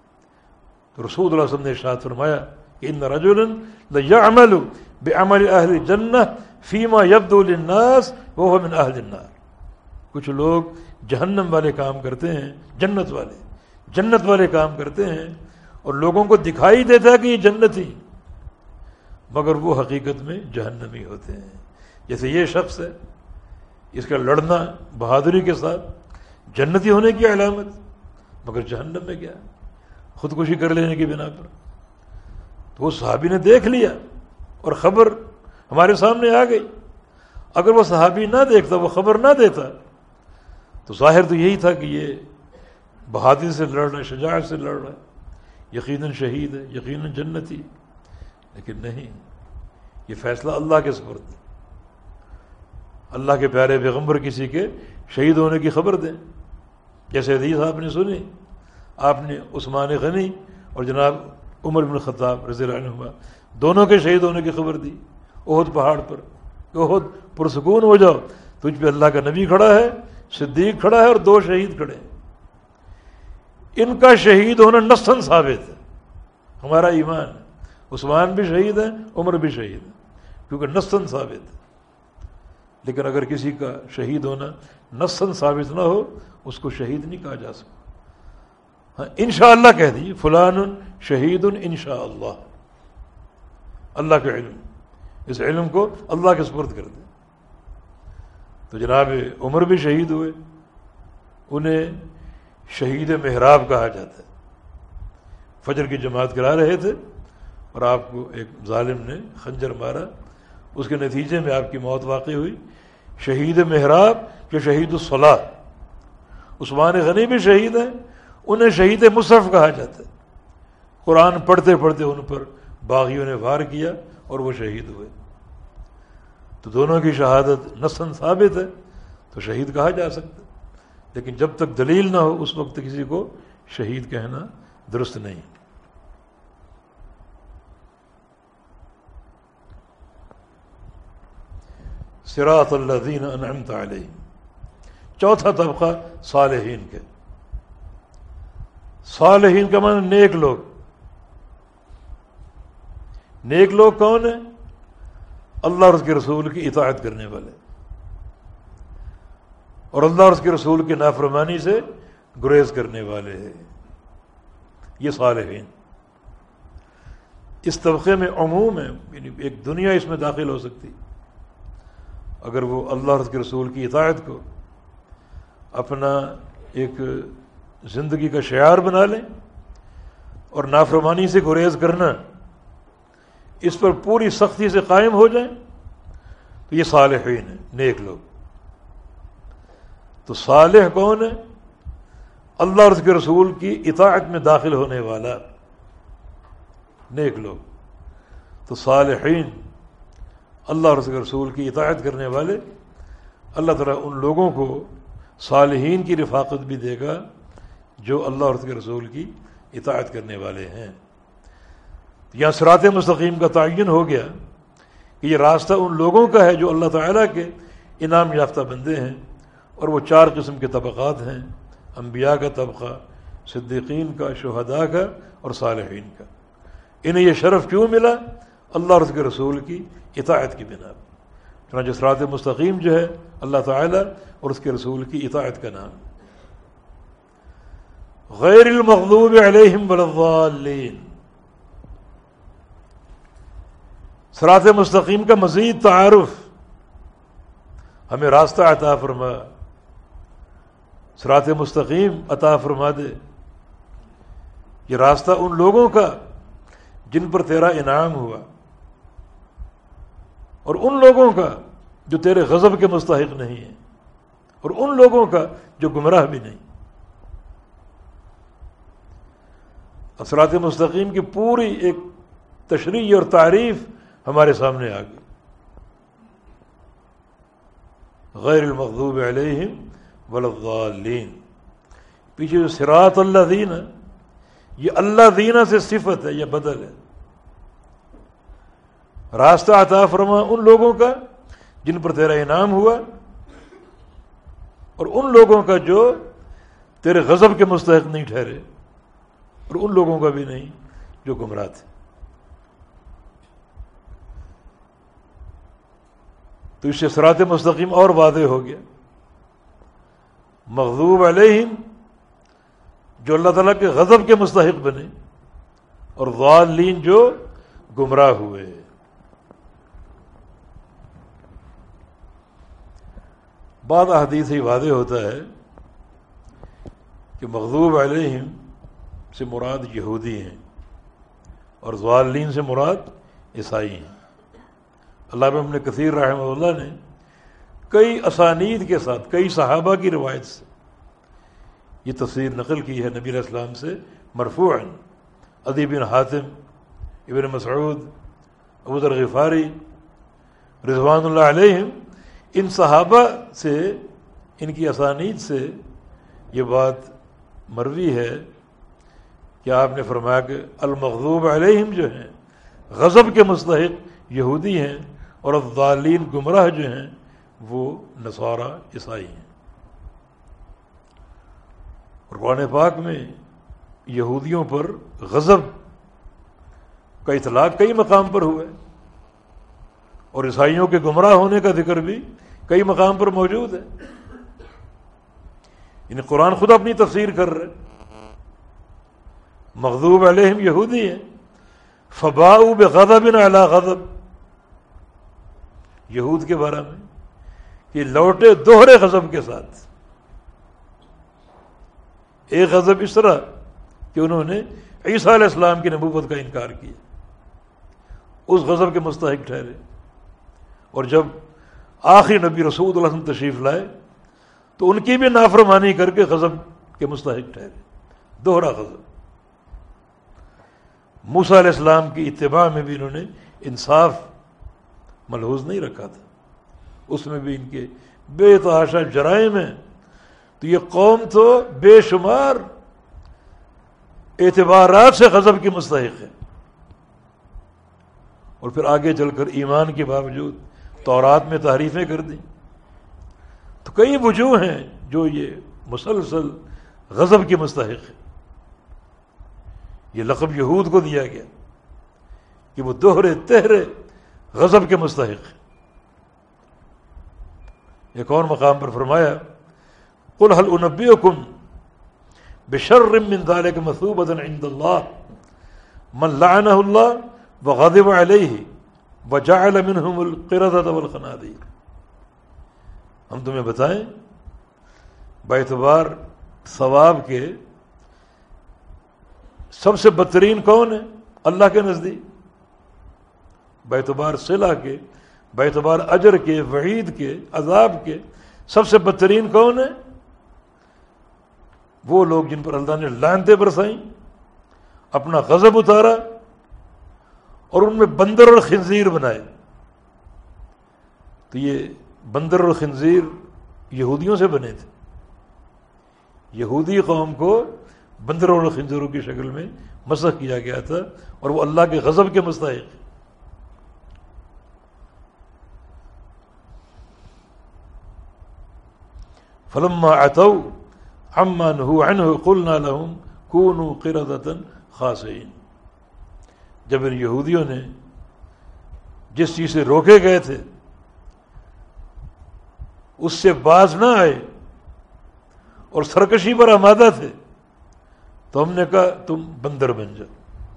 تو رسول اللہ صلی اللہ علیہ وسلم نے ارشاد فرمایا کہ ان رجلا لیعمل بعمل اہل الجنہ فیما یبدو للناس وهو من اہل النار، کچھ لوگ جہنم والے کام کرتے ہیں، جنت والے جنت والے کام کرتے ہیں اور لوگوں کو دکھائی دیتا ہے کہ یہ جنتی، مگر وہ حقیقت میں جہنمی ہوتے ہیں۔ جیسے یہ شخص ہے، اس کا لڑنا بہادری کے ساتھ جنتی ہونے کی علامت، مگر جہنم میں کیا، خودکشی کر لینے کی بنا پر۔ تو وہ صحابی نے دیکھ لیا اور خبر ہمارے سامنے آ گئی۔ اگر وہ صحابی نہ دیکھتا، وہ خبر نہ دیتا، تو ظاہر تو یہی تھا کہ یہ بہادری سے لڑ رہا ہے، شجاعت سے لڑ رہا ہے، یقیناً شہید ہے، یقیناً جنتی۔ لیکن نہیں، یہ فیصلہ اللہ کے سپرد ہے۔ اللہ کے پیارے پیغمبر کسی کے شہید ہونے کی خبر دیں، جیسے حدیث آپ نے سنی، آپ نے عثمان غنی اور جناب عمر بن خطاب رضی اللہ عنہما دونوں کے شہید ہونے کی خبر دی احد پہاڑ پر. احد پرسکون ہو جاؤ، تجھ پہ اللہ کا نبی کھڑا ہے، صدیق کھڑا ہے اور دو شہید کھڑے ہیں. ان کا شہید ہونا نصاً ثابت ہے، ہمارا ایمان ہے. عثمان بھی شہید ہے، عمر بھی شہید ہے، کیونکہ نصاً ثابت ہے. لیکن اگر کسی کا شہید ہونا نصاً ثابت نہ ہو اس کو شہید نہیں کہا جا سکتا. ہاں انشاءاللہ کہہ دیجیے فلان شہید انشاءاللہ، اللہ کے علم، اس علم کو اللہ کے سپرد کر دیں. تو جناب عمر بھی شہید ہوئے، انہیں شہید محراب کہا جاتا ہے. فجر کی جماعت کرا رہے تھے اور آپ کو ایک ظالم نے خنجر مارا، اس کے نتیجے میں آپ کی موت واقع ہوئی. شہید محراب جو شہید الصلاح. عثمان غنی بھی شہید ہیں، انہیں شہید مصحف کہا جاتا ہے. قرآن پڑھتے پڑھتے ان پر باغیوں نے وار کیا اور وہ شہید ہوئے. تو دونوں کی شہادت نصاً ثابت ہے تو شہید کہا جا سکتا ہے. لیکن جب تک دلیل نہ ہو اس وقت کسی کو شہید کہنا درست نہیں. صراط الذین انعمت علیہم. چوتھا طبقہ صالحین کے. صالحین کا معنی نیک لوگ. نیک لوگ کون ہیں؟ اللہ اور اس کے رسول کی اطاعت کرنے والے اور اللہ اور اس کے رسول کی نافرمانی سے گریز کرنے والے ہیں. یہ صالحین. اس طبقے میں عموم ہے، یعنی ایک دنیا اس میں داخل ہو سکتی اگر وہ اللہ اور اس کے رسول کی اطاعت کو اپنا ایک زندگی کا شعار بنا لیں اور نافرمانی سے گریز کرنا اس پر پوری سختی سے قائم ہو جائیں تو یہ صالحین ہیں، نیک لوگ. تو صالح کون ہے؟ اللہ اور اس کے رسول کی اطاعت میں داخل ہونے والا نیک لوگ. تو صالحین اللہ اور اس کے رسول کی اطاعت کرنے والے، اللہ تعالیٰ ان لوگوں کو صالحین کی رفاقت بھی دے گا جو اللہ اور اس کے رسول کی اطاعت کرنے والے ہیں. یہاں صراط مستقیم کا تعین ہو گیا کہ یہ راستہ ان لوگوں کا ہے جو اللہ تعالیٰ کے انعام یافتہ بندے ہیں، اور وہ چار قسم کے طبقات ہیں: انبیاء کا طبقہ، صدیقین کا، شہداء کا اور صالحین کا. انہیں یہ شرف کیوں ملا؟ اللہ اور اس کے رسول کی اطاعت کی بنا پر. چنانچہ صراط مستقیم جو ہے اللہ تعالیٰ اور اس کے رسول کی اطاعت کا نام. غیر المغضوب علیہم ولا الضالین. صراط مستقیم کا مزید تعارف، ہمیں راستہ عطا فرما، صراط مستقیم عطا فرما دے. یہ راستہ ان لوگوں کا جن پر تیرا انعام ہوا اور ان لوگوں کا جو تیرے غضب کے مستحق نہیں ہیں اور ان لوگوں کا جو گمراہ بھی نہیں. صراط مستقیم کی پوری ایک تشریح اور تعریف ہمارے سامنے آ گئی. غیر المغضوب علیہم ولا الضالین. پیچھے جو صراط الذین، یہ اللہ دینا سے صفت ہے، یہ بدل ہے. راستہ عطا فرما ان لوگوں کا جن پر تیرا انعام ہوا اور ان لوگوں کا جو تیرے غضب کے مستحق نہیں ٹھہرے اور ان لوگوں کا بھی نہیں جو گمراہ تھے. تو اس سے صراط مستقیم اور واضح ہو گیا. مغضوب علیہم جو اللہ تعالیٰ کے غضب کے مستحق بنے اور ضالین جو گمراہ ہوئے. بعض احادیث ہی واضح ہوتا ہے کہ مغضوب علیہم سے مراد یہودی ہیں اور ضالین سے مراد عیسائی ہیں. علامہ ابن کثیر رحمہ اللہ نے کئی اسانید کے ساتھ کئی صحابہ کی روایت سے یہ تفسیر نقل کی ہے نبی علیہ السلام سے مرفوعا. عدی بن حاتم، ابن مسعود، ابو ذر غفاری رضوان اللہ علیہم، ان صحابہ سے ان کی اسانید سے یہ بات مروی ہے کہ آپ نے فرمایا کہ المغضوب علیہم جو ہیں غضب کے مستحق یہودی ہیں اور الضالین گمراہ جو ہیں وہ نصارہ عیسائی ہیں۔ اور قرآن پاک میں یہودیوں پر غضب کا اطلاق کئی مقام پر ہوا ہے، اور عیسائیوں کے گمراہ ہونے کا ذکر بھی کئی مقام پر موجود ہے۔ یعنی قرآن خود اپنی تفسیر کر رہے، مغضوب علیہم یہودی ہیں، فباؤوا بغضب علی غضب، یہود کے بارے میں کہ لوٹے دوہرے غضب کے ساتھ۔ ایک غضب اس طرح کہ انہوں نے عیسیٰ علیہ السلام کی نبوت کا انکار کیا، اس غضب کے مستحق ٹھہرے، اور جب آخری نبی رسول اللہ صلی اللہ علیہ وسلم تشریف لائے تو ان کی بھی نافرمانی کر کے غضب کے مستحق ٹھہرے، دوہرا غضب۔ موسیٰ علیہ السلام کی اتباع میں بھی انہوں نے انصاف ملحوظ نہیں رکھا تھا، اس میں بھی ان کے بے تحاشا جرائم ہیں۔ تو یہ قوم تو بے شمار اعتبارات سے غضب کی مستحق ہے، اور پھر آگے چل کر ایمان کے باوجود تورات میں تحریفیں کر دیں۔ تو کئی وجوہ ہیں جو یہ مسلسل غضب کی مستحق ہے۔ یہ لقب یہود کو دیا گیا کہ وہ دوہرے تہرے غضب کے مستحق ہیں۔ ایک اور مقام پر فرمایا قل هل انبئکم بشر من ذلك مثوبة عند الله من لعنه الله وغضب عليه وجعل منهم القردة والخنازير۔ ہم تمہیں بتائیں باعتبار ثواب کے سب سے بدترین کون ہے اللہ کے نزدیک؟ باعتبار صلہ کے، باعتبار اجر کے، وعید کے، عذاب کے سب سے بدترین کون ہے؟ وہ لوگ جن پر اللہ نے لعنتیں برسائیں، اپنا غضب اتارا اور ان میں بندر اور خنزیر بنائے۔ تو یہ بندر اور خنزیر یہودیوں سے بنے تھے، یہودی قوم کو بندروں اور خنزیروں کی شکل میں مسخ کیا گیا تھا، اور وہ اللہ کے غضب کے مستحق ہیں۔ فلما عتوا عما نهوا عنه قلنا لهم كونوا قردة خاسئين۔ جب ان یہودیوں نے جس چیز سے روکے گئے تھے اس سے باز نہ آئے اور سرکشی پر آمادہ تھے تو ہم نے کہا تم بندر بن جاؤ۔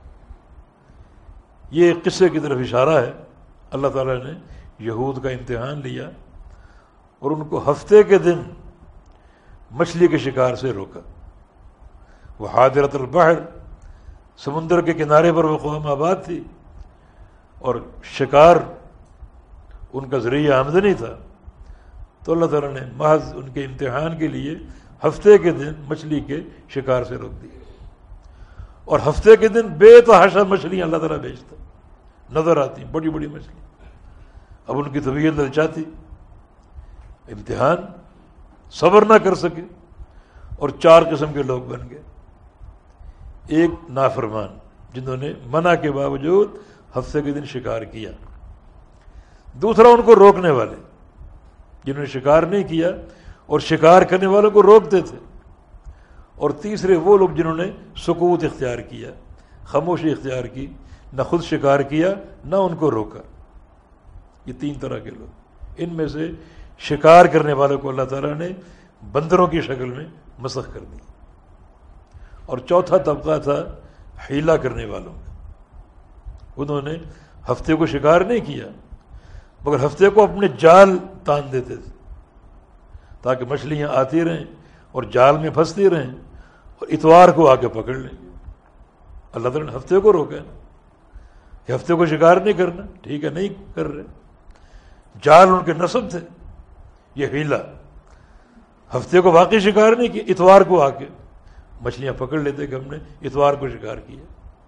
یہ ایک قصے کی طرف اشارہ ہے۔ اللہ تعالیٰ نے یہود کا امتحان لیا اور ان کو ہفتے کے دن مچھلی کے شکار سے روکا۔ وہ حاضرۃ البحر، سمندر کے کنارے پر وہ قوم آباد تھی، اور شکار ان کا ذریعہ آمدنی تھا، تو اللہ تعالیٰ نے محض ان کے امتحان کے لیے ہفتے کے دن مچھلی کے شکار سے روک دیا، اور ہفتے کے دن بے تحاشا مچھلیاں اللہ تعالیٰ بھیجتا نظر آتی، بڑی بڑی مچھلی۔ اب ان کی طبیعت للچاتی، امتحان، صبر نہ کر سکے، اور چار قسم کے لوگ بن گئے۔ ایک نافرمان جنہوں نے منع کے باوجود ہفتے کے دن شکار کیا، دوسرا ان کو روکنے والے جنہوں نے شکار نہیں کیا اور شکار کرنے والوں کو روکتے تھے، اور تیسرے وہ لوگ جنہوں نے سکوت اختیار کیا، خاموشی اختیار کی، نہ خود شکار کیا نہ ان کو روکا۔ یہ تین طرح کے لوگ۔ ان میں سے شکار کرنے والوں کو اللہ تعالیٰ نے بندروں کی شکل میں مسخ کر دی، اور چوتھا طبقہ تھا حیلہ کرنے والوں کا۔ انہوں نے ہفتے کو شکار نہیں کیا مگر ہفتے کو اپنے جال تان دیتے تھے تاکہ مچھلیاں آتی رہیں اور جال میں پھنستی رہیں، اور اتوار کو آ کے پکڑ لیں۔ اللہ تعالیٰ نے ہفتے کو روکا نا، یہ ہفتے کو شکار نہیں کرنا، ٹھیک ہے نہیں کر رہے، جال ان کے نصب تھے، یہ حیلہ۔ ہفتے کو واقعی شکار نہیں کیا، اتوار کو آ کے مچھلیاں پکڑ لیتے کہ ہم نے اتوار کو شکار کیا۔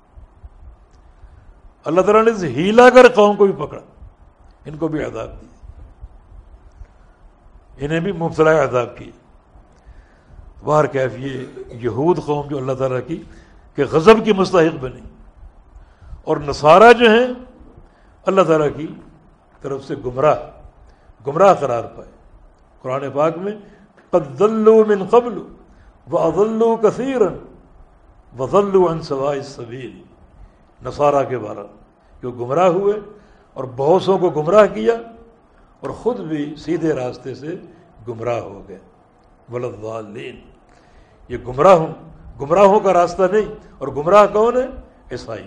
اللہ تعالیٰ نے اس حیلہ گر قوم کو بھی پکڑا، ان کو بھی عذاب دیا، انہیں بھی مبتلا عذاب کیا۔ باہر کیف یہ یہود قوم جو اللہ تعالیٰ کی کہ غضب کی مستحق بنی اور نصارہ جو ہیں اللہ تعالیٰ کی طرف سے گمراہ گمراہ قرار پائے. قرآن پاک میں قد ضلوا من قبل واضلوا كثيرا وضلوا عن سواء السبيل، نصارہ کے بارے کہ وہ گمراہ ہوئے اور بہتوں کو گمراہ کیا اور خود بھی سیدھے راستے سے گمراہ ہو گئے. والضالین، یہ گمراہوں گمراہوں کا راستہ نہیں. اور گمراہ کون ہے؟ عیسائی.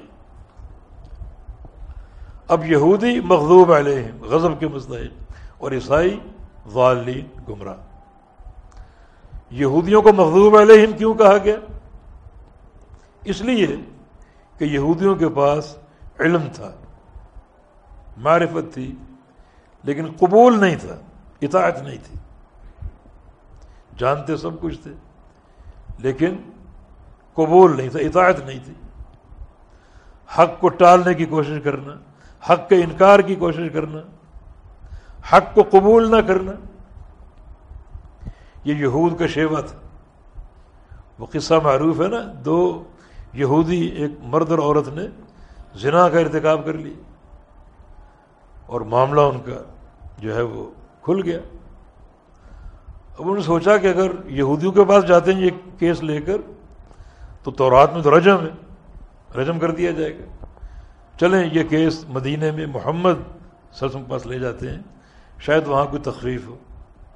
اب یہودی مغضوب علیہم غضب کے مستحق اور عیسائی ضالین گمراہ. یہودیوں کو مغضوب علیہم کیوں کہا گیا؟ اس لیے کہ یہودیوں کے پاس علم تھا، معرفت تھی، لیکن قبول نہیں تھا، اطاعت نہیں تھی. جانتے سب کچھ تھے لیکن قبول نہیں تھا، اطاعت نہیں تھی. حق کو ٹالنے کی کوشش کرنا، حق کے انکار کی کوشش کرنا، حق کو قبول نہ کرنا، یہ یہود کا شیوہ تھا. وہ قصہ معروف ہے نا، دو یہودی ایک مرد اور عورت نے زنا کا ارتکاب کر لی اور معاملہ ان کا جو ہے وہ کھل گیا. اب انہوں نے سوچا کہ اگر یہودیوں کے پاس جاتے ہیں یہ کیس لے کر تو تورات میں تو رجم ہے، رجم کر دیا جائے گا. چلیں یہ کیس مدینے میں محمد صلی اللہ علیہ وسلم کے پاس لے جاتے ہیں، شاید وہاں کوئی تخفیف ہو.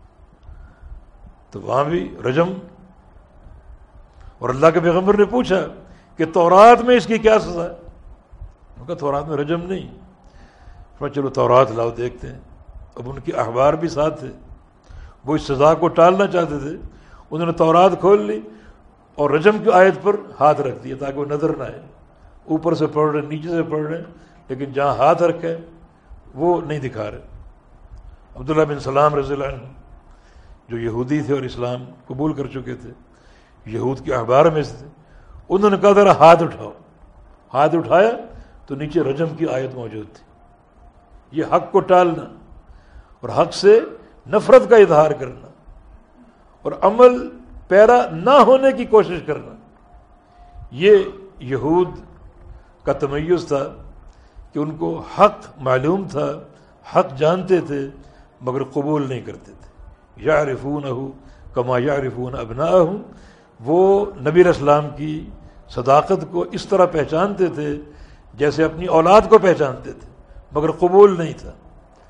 تو وہاں بھی رجم. اور اللہ کے پیغمبر نے پوچھا کہ تورات میں اس کی کیا سزا ہے؟ انہوں نے کہا تورات میں رجم نہیں. فرمایا چلو تورات لاؤ دیکھتے ہیں. اب ان کے احبار بھی ساتھ تھے، وہ اس سزا کو ٹالنا چاہتے تھے. انہوں نے تورات کھول لی اور رجم کی آیت پر ہاتھ رکھ دیا تاکہ وہ نظر نہ آئے. اوپر سے پڑھ رہے، نیچے سے پڑھ رہے، لیکن جہاں ہاتھ رکھے وہ نہیں دکھا رہے. عبداللہ بن سلام رضی اللہ عنہ جو یہودی تھے اور اسلام قبول کر چکے تھے، یہود کے احبار میں سے تھے، انہوں نے کہا ذرا ہاتھ اٹھاؤ. ہاتھ اٹھایا تو نیچے رجم کی آیت موجود تھی. یہ حق کو ٹالنا اور حق سے نفرت کا اظہار کرنا اور عمل پیرا نہ ہونے کی کوشش کرنا، یہ یہود کا تمیز تھا کہ ان کو حق معلوم تھا، حق جانتے تھے مگر قبول نہیں کرتے تھے. یعرفونہ کما یعرفون ابناءہم، وہ نبی علیہ السلام کی صداقت کو اس طرح پہچانتے تھے جیسے اپنی اولاد کو پہچانتے تھے مگر قبول نہیں تھا.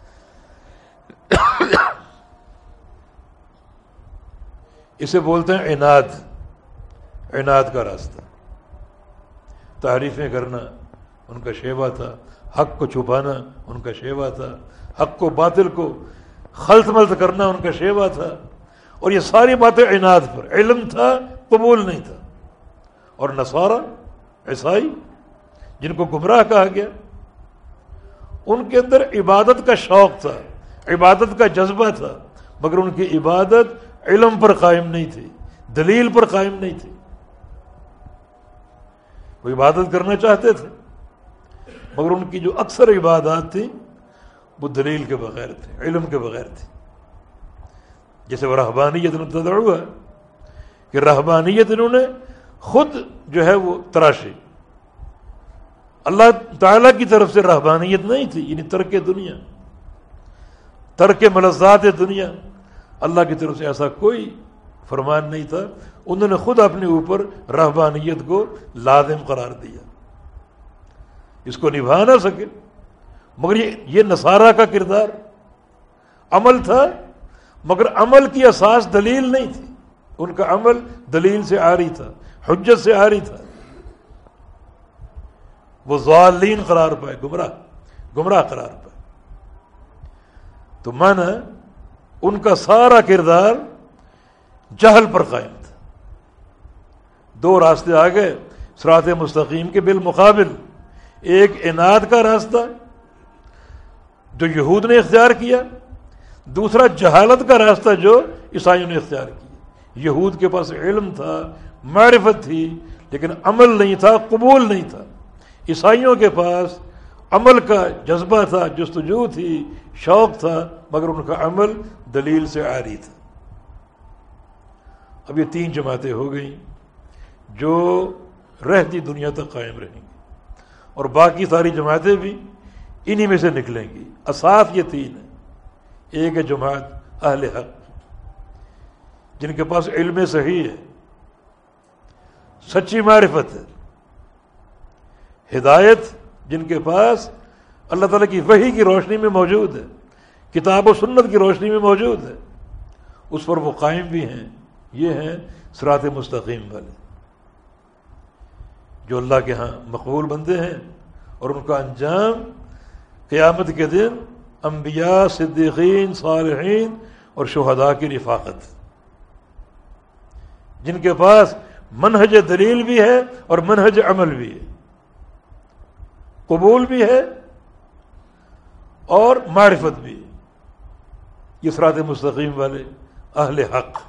اسے بولتے ہیں عناد، عناد کا راستہ. تعریفیں کرنا ان کا شیوہ تھا، حق کو چھپانا ان کا شیوہ تھا، حق کو باطل کو خلط ملط کرنا ان کا شیوہ تھا. اور یہ ساری باتیں عناد پر، علم تھا قبول نہیں تھا. اور نصارہ عیسائی جن کو گمراہ کہا گیا، ان کے اندر عبادت کا شوق تھا، عبادت کا جذبہ تھا، مگر ان کی عبادت علم پر قائم نہیں تھی، دلیل پر قائم نہیں تھی. وہ عبادت کرنا چاہتے تھے مگر ان کی جو اکثر عبادات تھیں وہ دلیل کے بغیر تھے، علم کے بغیر تھی. جیسے وہ رہبانیت تدعو ہے کہ رہبانیت انہوں نے خود جو ہے وہ تراشی. اللہ تعالیٰ کی طرف سے رہبانیت نہیں تھی، یعنی ترک دنیا، ترک ملذات دنیا. اللہ کی طرف سے ایسا کوئی فرمان نہیں تھا. انہوں نے خود اپنے اوپر رہبانیت کو لازم قرار دیا، اس کو نبھا نہ سکے. مگر یہ یہ نصارہ کا کردار، عمل تھا مگر عمل کی اساس دلیل نہیں تھی. ان کا عمل دلیل سے عاری تھا، حجت سے عاری تھا. وہ ضالین قرار پائے، گمراہ گمراہ قرار پائے. تو مانا ان کا سارا کردار جہل پر قائم تھا. دو راستے آ گئے صراط مستقیم کے بالمقابل. ایک عناد کا راستہ جو یہود نے اختیار کیا، دوسرا جہالت کا راستہ جو عیسائیوں نے اختیار کیا. یہود کے پاس علم تھا، معرفت تھی، لیکن عمل نہیں تھا، قبول نہیں تھا. عیسائیوں کے پاس عمل کا جذبہ تھا، جستجو تھی، شوق تھا، مگر ان کا عمل دلیل سے عاری تھا. اب یہ تین جماعتیں ہو گئیں جو رہتی دنیا تک قائم رہیں گی. اور باقی ساری جماعتیں بھی انہی میں سے نکلیں گی۔ اساس یہ تین ہے۔ ایک ہے جماعت اہل حق، جن کے پاس علم صحیح ہے، سچی معرفت ہے، ہدایت جن کے پاس اللہ تعالیٰ کی وحی کی روشنی میں موجود ہے، کتاب و سنت کی روشنی میں موجود ہے، اس پر وہ قائم بھی ہیں۔ یہ ہیں صراط مستقیم والے، جو اللہ کے ہاں مقبول بندے ہیں، اور ان کا انجام قیامت کے دن انبیاء، صدیقین، صالحین اور شہداء کی رفاقت، جن کے پاس منہج دلیل بھی ہے اور منہج عمل بھی ہے، قبول بھی ہے اور معرفت بھی ہے۔ یہ صراط مستقیم والے اہل حق،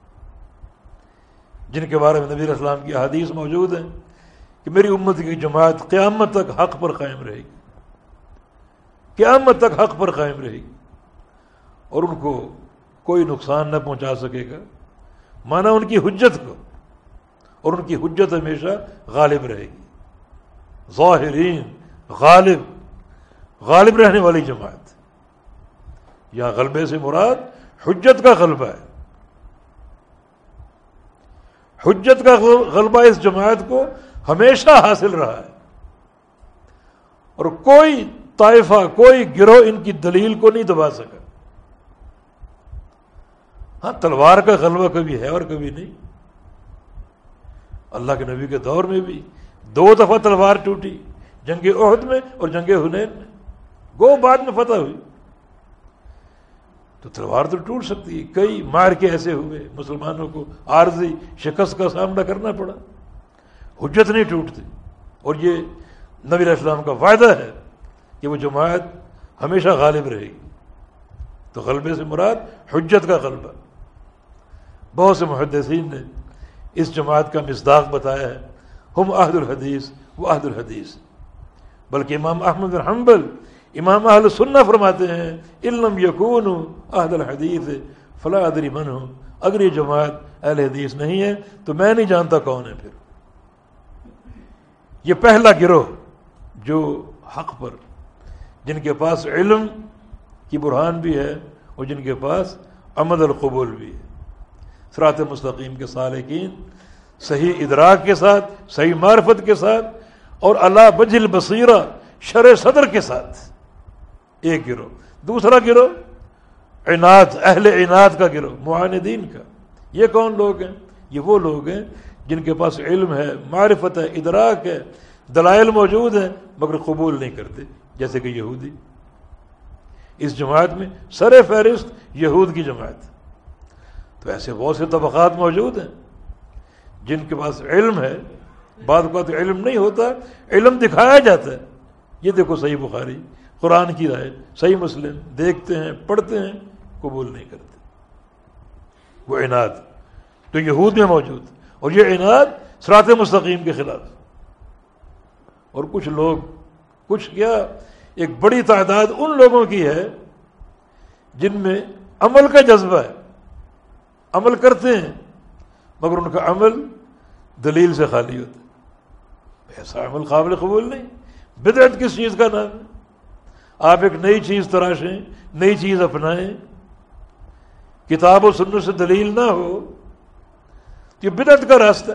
جن کے بارے میں نبی علیہ السلام کی احادیث موجود ہیں کہ میری امت کی جماعت قیامت تک حق پر قائم رہے گی، قیامت تک حق پر قائم رہے گی، اور ان کو کوئی نقصان نہ پہنچا سکے گا، مانا ان کی حجت کو، اور ان کی حجت ہمیشہ غالب رہے گی۔ ظاہرین، غالب، غالب رہنے والی جماعت۔ یہاں غلبے سے مراد حجت کا غلبہ ہے۔ حجت کا غلبہ اس جماعت کو ہمیشہ حاصل رہا ہے، اور کوئی طائفہ، کوئی گروہ ان کی دلیل کو نہیں دبا سکا۔ ہاں، تلوار کا غلبہ کبھی ہے اور کبھی نہیں۔ اللہ کے نبی کے دور میں بھی دو دفعہ تلوار ٹوٹی، جنگ احد میں اور جنگ حنین میں، گو بعد میں فتح ہوئی۔ تو تلوار تو ٹوٹ سکتی ہے۔ کئی معرکے ایسے ہوئے مسلمانوں کو عارضی شکست کا سامنا کرنا پڑا، حجت نہیں ٹوٹتی، اور یہ نبی علیہ السلام کا وعدہ ہے کہ وہ جماعت ہمیشہ غالب رہے گی۔ تو غلبے سے مراد حجت کا غلبہ۔ بہت سے محدثین نے اس جماعت کا مصداق بتایا ہے، ہم عہد الحدیث و عہد الحدیث۔ بلکہ امام احمد بن حنبل، امام اہل سنہ فرماتے ہیں ان لم یکونوا عہد الحدیث فلا ادری من ہوں، اگر یہ جماعت اہل حدیث نہیں ہے تو میں نہیں جانتا کون ہے۔ پھر یہ پہلا گروہ جو حق پر، جن کے پاس علم کی برہان بھی ہے اور جن کے پاس عمل القبول بھی ہے، صراط مستقیم کے سالکین، صحیح ادراک کے ساتھ، صحیح معرفت کے ساتھ، اور علی وجہ البصیرہ، شرع صدر کے ساتھ، ایک گروہ۔ دوسرا گروہ عناد، اہل عناد کا گروہ، معاندین کا۔ یہ کون لوگ ہیں؟ یہ وہ لوگ ہیں جن کے پاس علم ہے، معرفت ہے، ادراک ہے، دلائل موجود ہیں، مگر قبول نہیں کرتے، جیسے کہ یہودی۔ اس جماعت میں سر فہرست یہود کی جماعت۔ تو ایسے بہت سے طبقات موجود ہیں جن کے پاس علم ہے، بعض اوقات علم نہیں ہوتا، علم دکھایا جاتا ہے۔ یہ دیکھو صحیح بخاری، قرآن کی آیت، صحیح مسلم، دیکھتے ہیں، پڑھتے ہیں، قبول نہیں کرتے۔ وہ عناد تو یہود میں موجود، اور یہ عناد صراط مستقیم کے خلاف۔ اور کچھ لوگ، کچھ کیا، ایک بڑی تعداد ان لوگوں کی ہے جن میں عمل کا جذبہ ہے، عمل کرتے ہیں، مگر ان کا عمل دلیل سے خالی ہوتا ہے۔ ایسا عمل قابل قبول نہیں۔ بدعت کس چیز کا نام ہے؟ آپ ایک نئی چیز تراشیں، نئی چیز اپنائیں، کتاب و سنت سے دلیل نہ ہو، یہ بدعت کا راستہ۔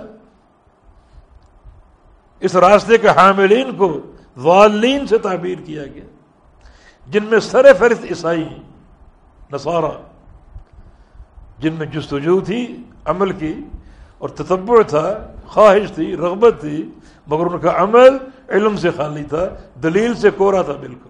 اس راستے کے حاملین کو ضالین سے تعبیر کیا گیا، جن میں سر فہرست عیسائی، نصارہ، جن میں جستجو تھی عمل کی اور تتبع تھا، خواہش تھی، رغبت تھی، مگر ان کا عمل علم سے خالی تھا، دلیل سے کورا تھا بالکل۔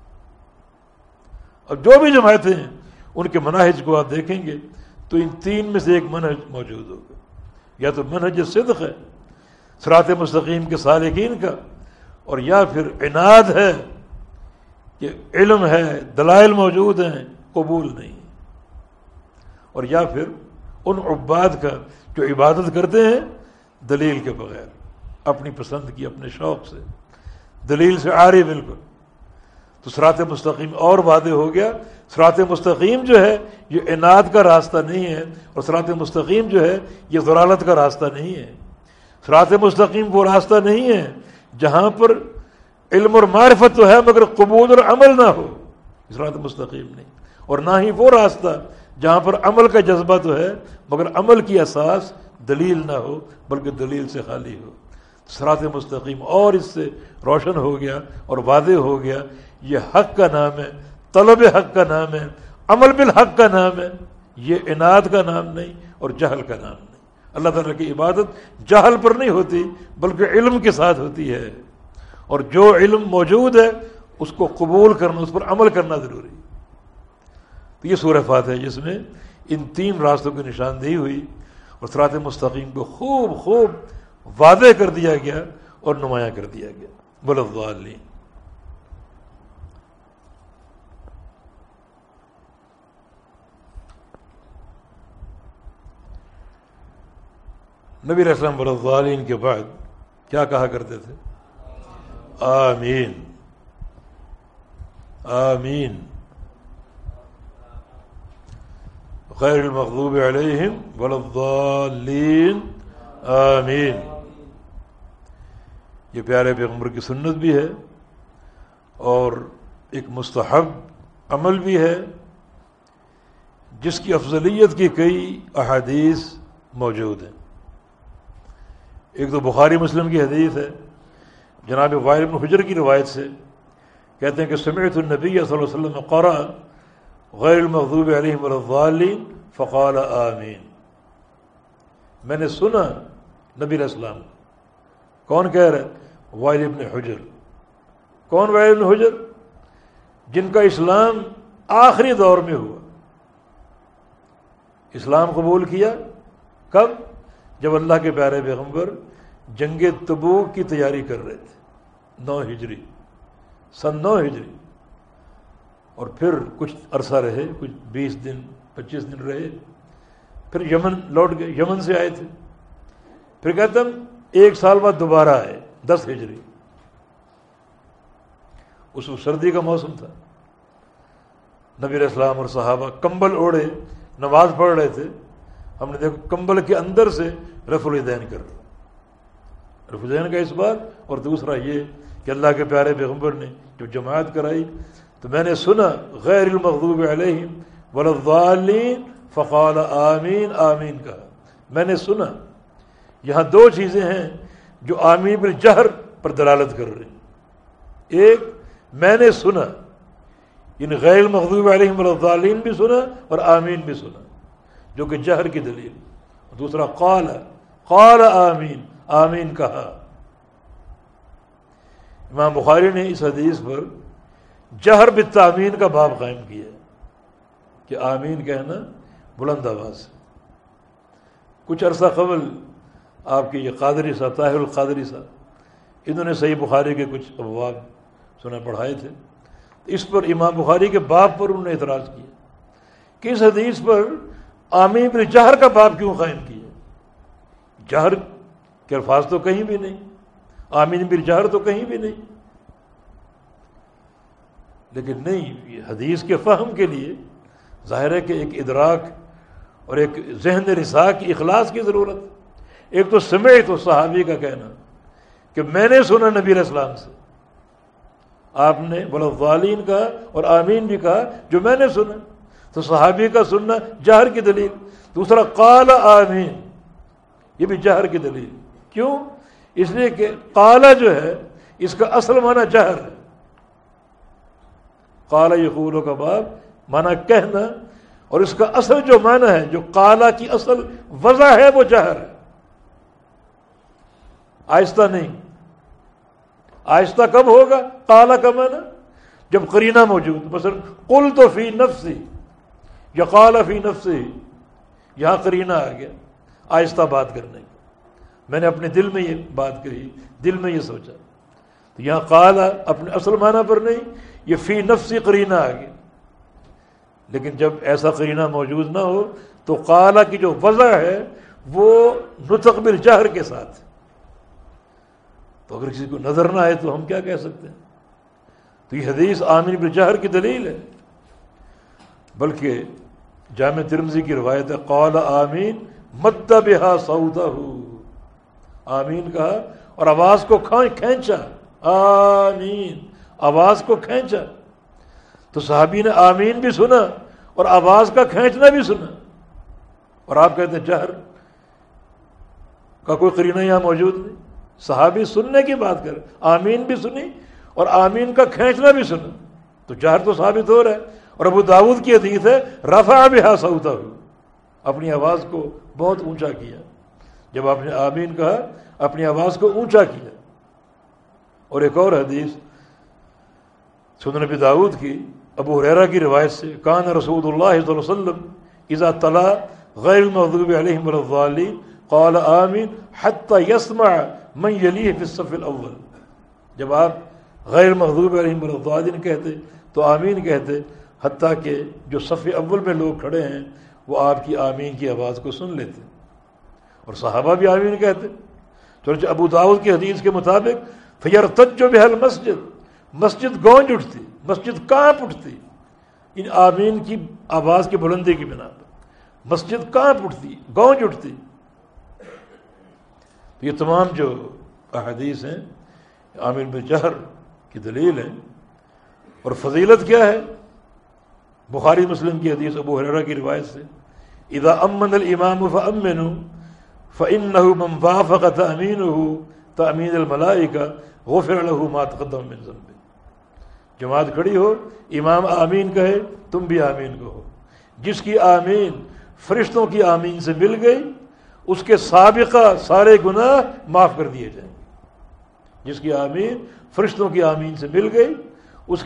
اور جو بھی جماعتیں ہیں ان کے مناہج کو آپ دیکھیں گے تو ان تین میں سے ایک منہج موجود ہوگا، یا تو منہج صدق ہے صراط مستقیم کے سالکین کا، اور یا پھر عناد ہے کہ علم ہے، دلائل موجود ہیں، قبول نہیں، اور یا پھر ان عباد کا جو عبادت کرتے ہیں دلیل کے بغیر، اپنی پسند کی، اپنے شوق سے، دلیل سے عاری بالکل۔ تو صراط مستقیم اور واضح ہو گیا۔ صراط مستقیم جو ہے یہ عناد کا راستہ نہیں ہے، اور صراط مستقیم جو ہے یہ ضلالت کا راستہ نہیں ہے۔ صراط مستقیم وہ راستہ نہیں ہے جہاں پر علم اور معرفت تو ہے مگر قبول اور عمل نہ ہو، صراط مستقیم نہیں، اور نہ ہی وہ راستہ جہاں پر عمل کا جذبہ تو ہے مگر عمل کی اساس دلیل نہ ہو بلکہ دلیل سے خالی ہو۔ صراط مستقیم اور اس سے روشن ہو گیا اور واضح ہو گیا، یہ حق کا نام ہے، طلب حق کا نام ہے، عمل بالحق کا نام ہے، یہ عناد کا نام نہیں اور جہل کا نام نہیں۔ اللہ تعالیٰ کی عبادت جہل پر نہیں ہوتی بلکہ علم کے ساتھ ہوتی ہے، اور جو علم موجود ہے اس کو قبول کرنا، اس پر عمل کرنا ضروری ہے۔ تو یہ سورہ فاتحہ ہے جس میں ان تین راستوں کی نشاندہی ہوئی اور صراط مستقیم کو خوب خوب واضح کر دیا گیا اور نمایاں کر دیا گیا۔ ولا الضالین۔ نبی علیہ السلام ولا الضالین کے بعد کیا کہا کرتے تھے؟ آمین آمین غیر المغضوب علیہم ولا الضالین آمین۔ یہ پیارے پیغمبر کی سنت بھی ہے اور ایک مستحب عمل بھی ہے جس کی افضلیت کی کئی احادیث موجود ہیں۔ ایک تو بخاری مسلم کی حدیث ہے، جناب وائل بن حجر کی روایت سے کہتے ہیں کہ سمعت النبی صلی اللہ علیہ وسلم قرأ غیر المغضوب علیہم ولا الضالین فقال آمین۔ میں نے سنا نبی علیہ السلام، کون کہہ رہا ہے؟ وائل بن حجر۔ کون وائل بن حجر؟ جن کا اسلام آخری دور میں ہوا۔ اسلام قبول کیا کب؟ جب اللہ کے پیارے پیغمبر جنگ تبوک کی تیاری کر رہے تھے، نو ہجری، سن نو ہجری، اور پھر کچھ عرصہ رہے، کچھ بیس دن پچیس دن رہے، پھر یمن لوٹ گئے، یمن سے آئے تھے، پھر کہتے ہیں ایک سال بعد دوبارہ آئے، دس ہجری۔ اس وقت سردی کا موسم تھا، نبی علیہ السلام اور صحابہ کمبل اوڑھے نماز پڑھ رہے تھے۔ ہم نے دیکھا کمبل کے اندر سے رفع الیدین کر رہا، رفع الیدین کا اس بات، اور دوسرا یہ کہ اللہ کے پیارے پیغمبر نے جب جماعت کرائی تو میں نے سنا غیر المغضوب علیہم ولا الضالین فقال آمین آمین کہا۔ میں نے سنا، یہاں دو چیزیں ہیں جو آمین بالجہر پر دلالت کر رہی ہیں۔ ایک میں نے سنا، یعنی غیر المغضوب علیہم ولا الضالین بھی سنا اور آمین بھی سنا، جو کہ جہر کی دلیل۔ دوسرا قال قال آمین آمین کہا۔ امام بخاری نے اس حدیث پر جہر بالتامین کا باب قائم کیا کہ آمین کہنا بلند آواز سے۔ کچھ عرصہ قبل آپ کے یہ قادری صاحب، طاہر القادری صاحب، انہوں نے صحیح بخاری کے کچھ ابواب سنا پڑھائے تھے، اس پر امام بخاری کے باب پر انہوں نے اعتراض کیا کہ اس حدیث پر آمین بالجہر کا باب کیوں قائم کیا؟ جہر کے الفاظ تو کہیں بھی نہیں، آمین بالجہر تو کہیں بھی نہیں۔ لیکن نہیں، یہ حدیث کے فہم کے لیے ظاہر ہے کہ ایک ادراک اور ایک ذہن رسا کی اخلاص کی ضرورت۔ ایک تو سمعت تو صحابی کا کہنا کہ میں نے سنا نبی علیہ السلام سے، آپ نے ولا الضالین کہا اور آمین بھی کہا جو میں نے سنا، تو صحابی کا سننا جہر کی دلیل۔ دوسرا قال آمین، یہ بھی جہر کی دلیل۔ کیوں؟ اس لیے کہ قال جو ہے اس کا اصل معنی جہر ہے۔ قال یقول کا باب معنی کہنا، اور اس کا اصل جو معنی ہے، جو قال کی اصل وضع ہے، وہ جہر ہے، آہستہ نہیں۔ آہستہ کب ہوگا؟ قال کا معنی جب قرینہ موجود، مثلا قلت فی نفسی یا قال فی نفسی، یہاں قرینہ آ گیا آہستہ بات کرنے کا، میں نے اپنے دل میں یہ بات کہی، دل میں یہ سوچا، تو یہاں قال اپنے اصل معنی پر نہیں، یہ فی نفسی قرینہ آ گیا۔ لیکن جب ایسا قرینہ موجود نہ ہو تو قال کی جو وضع ہے وہ نطق بالجہر کے ساتھ، تو اگر کسی کو نظر نہ آئے تو ہم کیا کہہ سکتے ہیں؟ تو یہ حدیث آمین بالجہر کی دلیل ہے۔ بلکہ جامع ترمذی کی روایت ہے قال آمین مد بہا صوتہ، آمین کہا اور آواز کو کھینچا، آمین، آواز کو کھینچا. تو صحابی نے آمین بھی سنا اور آواز کا کھینچنا بھی سنا. اور آپ کہتے ہیں جہر کا کوئی قرینہ یہاں موجود نہیں. صحابی سننے کی بات کر، آمین بھی سنی اور آمین کا کھینچنا بھی سنا، تو جہر تو ثابت ہو رہا ہے. اور ابو داؤد کی حدیث ہے رفع بہا صوتہ، اپنی آواز کو بہت اونچا کیا. جب آپ نے آمین کہا اپنی آواز کو اونچا کیا. اور ایک اور حدیث سنن ابی داؤد کی ابو ہریرہ کی روایت سے، کان رسول اللہ صلی اللہ علیہ وسلم اذا طلع غیر المغضوب علیہم ولا الضالین قال آمین حتی یسمع من یلیہ فی الصف الاول. جب آپ غیر المغضوب علیہم ولا الضالین کہتے تو آمین کہتے، حتیٰ کہ جو صف اول میں لوگ کھڑے ہیں وہ آپ کی آمین کی آواز کو سن لیتے، اور صحابہ بھی آمین کہتے. چنانچہ ابو داؤد کی حدیث کے مطابق فیرتج بہا المسجد، مسجد گونج اٹھتی، مسجد کانپ اٹھتی ان آمین کی آواز کی بلندی کی بنا پر. مسجد کانپ اٹھتی، گونج اٹھتی. یہ تمام جو احادیث ہیں آمین بالجہر کی دلیل ہیں. اور فضیلت کیا ہے؟ بخاری مسلم کی حدیث ابو ہریرہ کی روایت سے، اذا امن الامام فامنوا فانه من وافق تامینه تامین الملائکہ غفر له ما تقدم من ذنبه. جماعت کھڑی ہو، امام آمین کہے، تم بھی آمین کہو. جس کی آمین فرشتوں کی آمین سے مل گئی اس کے سابقہ سارے گناہ معاف کر دیے جائیں گے. جس کی آمین فرشتوں کی آمین سے مل گئی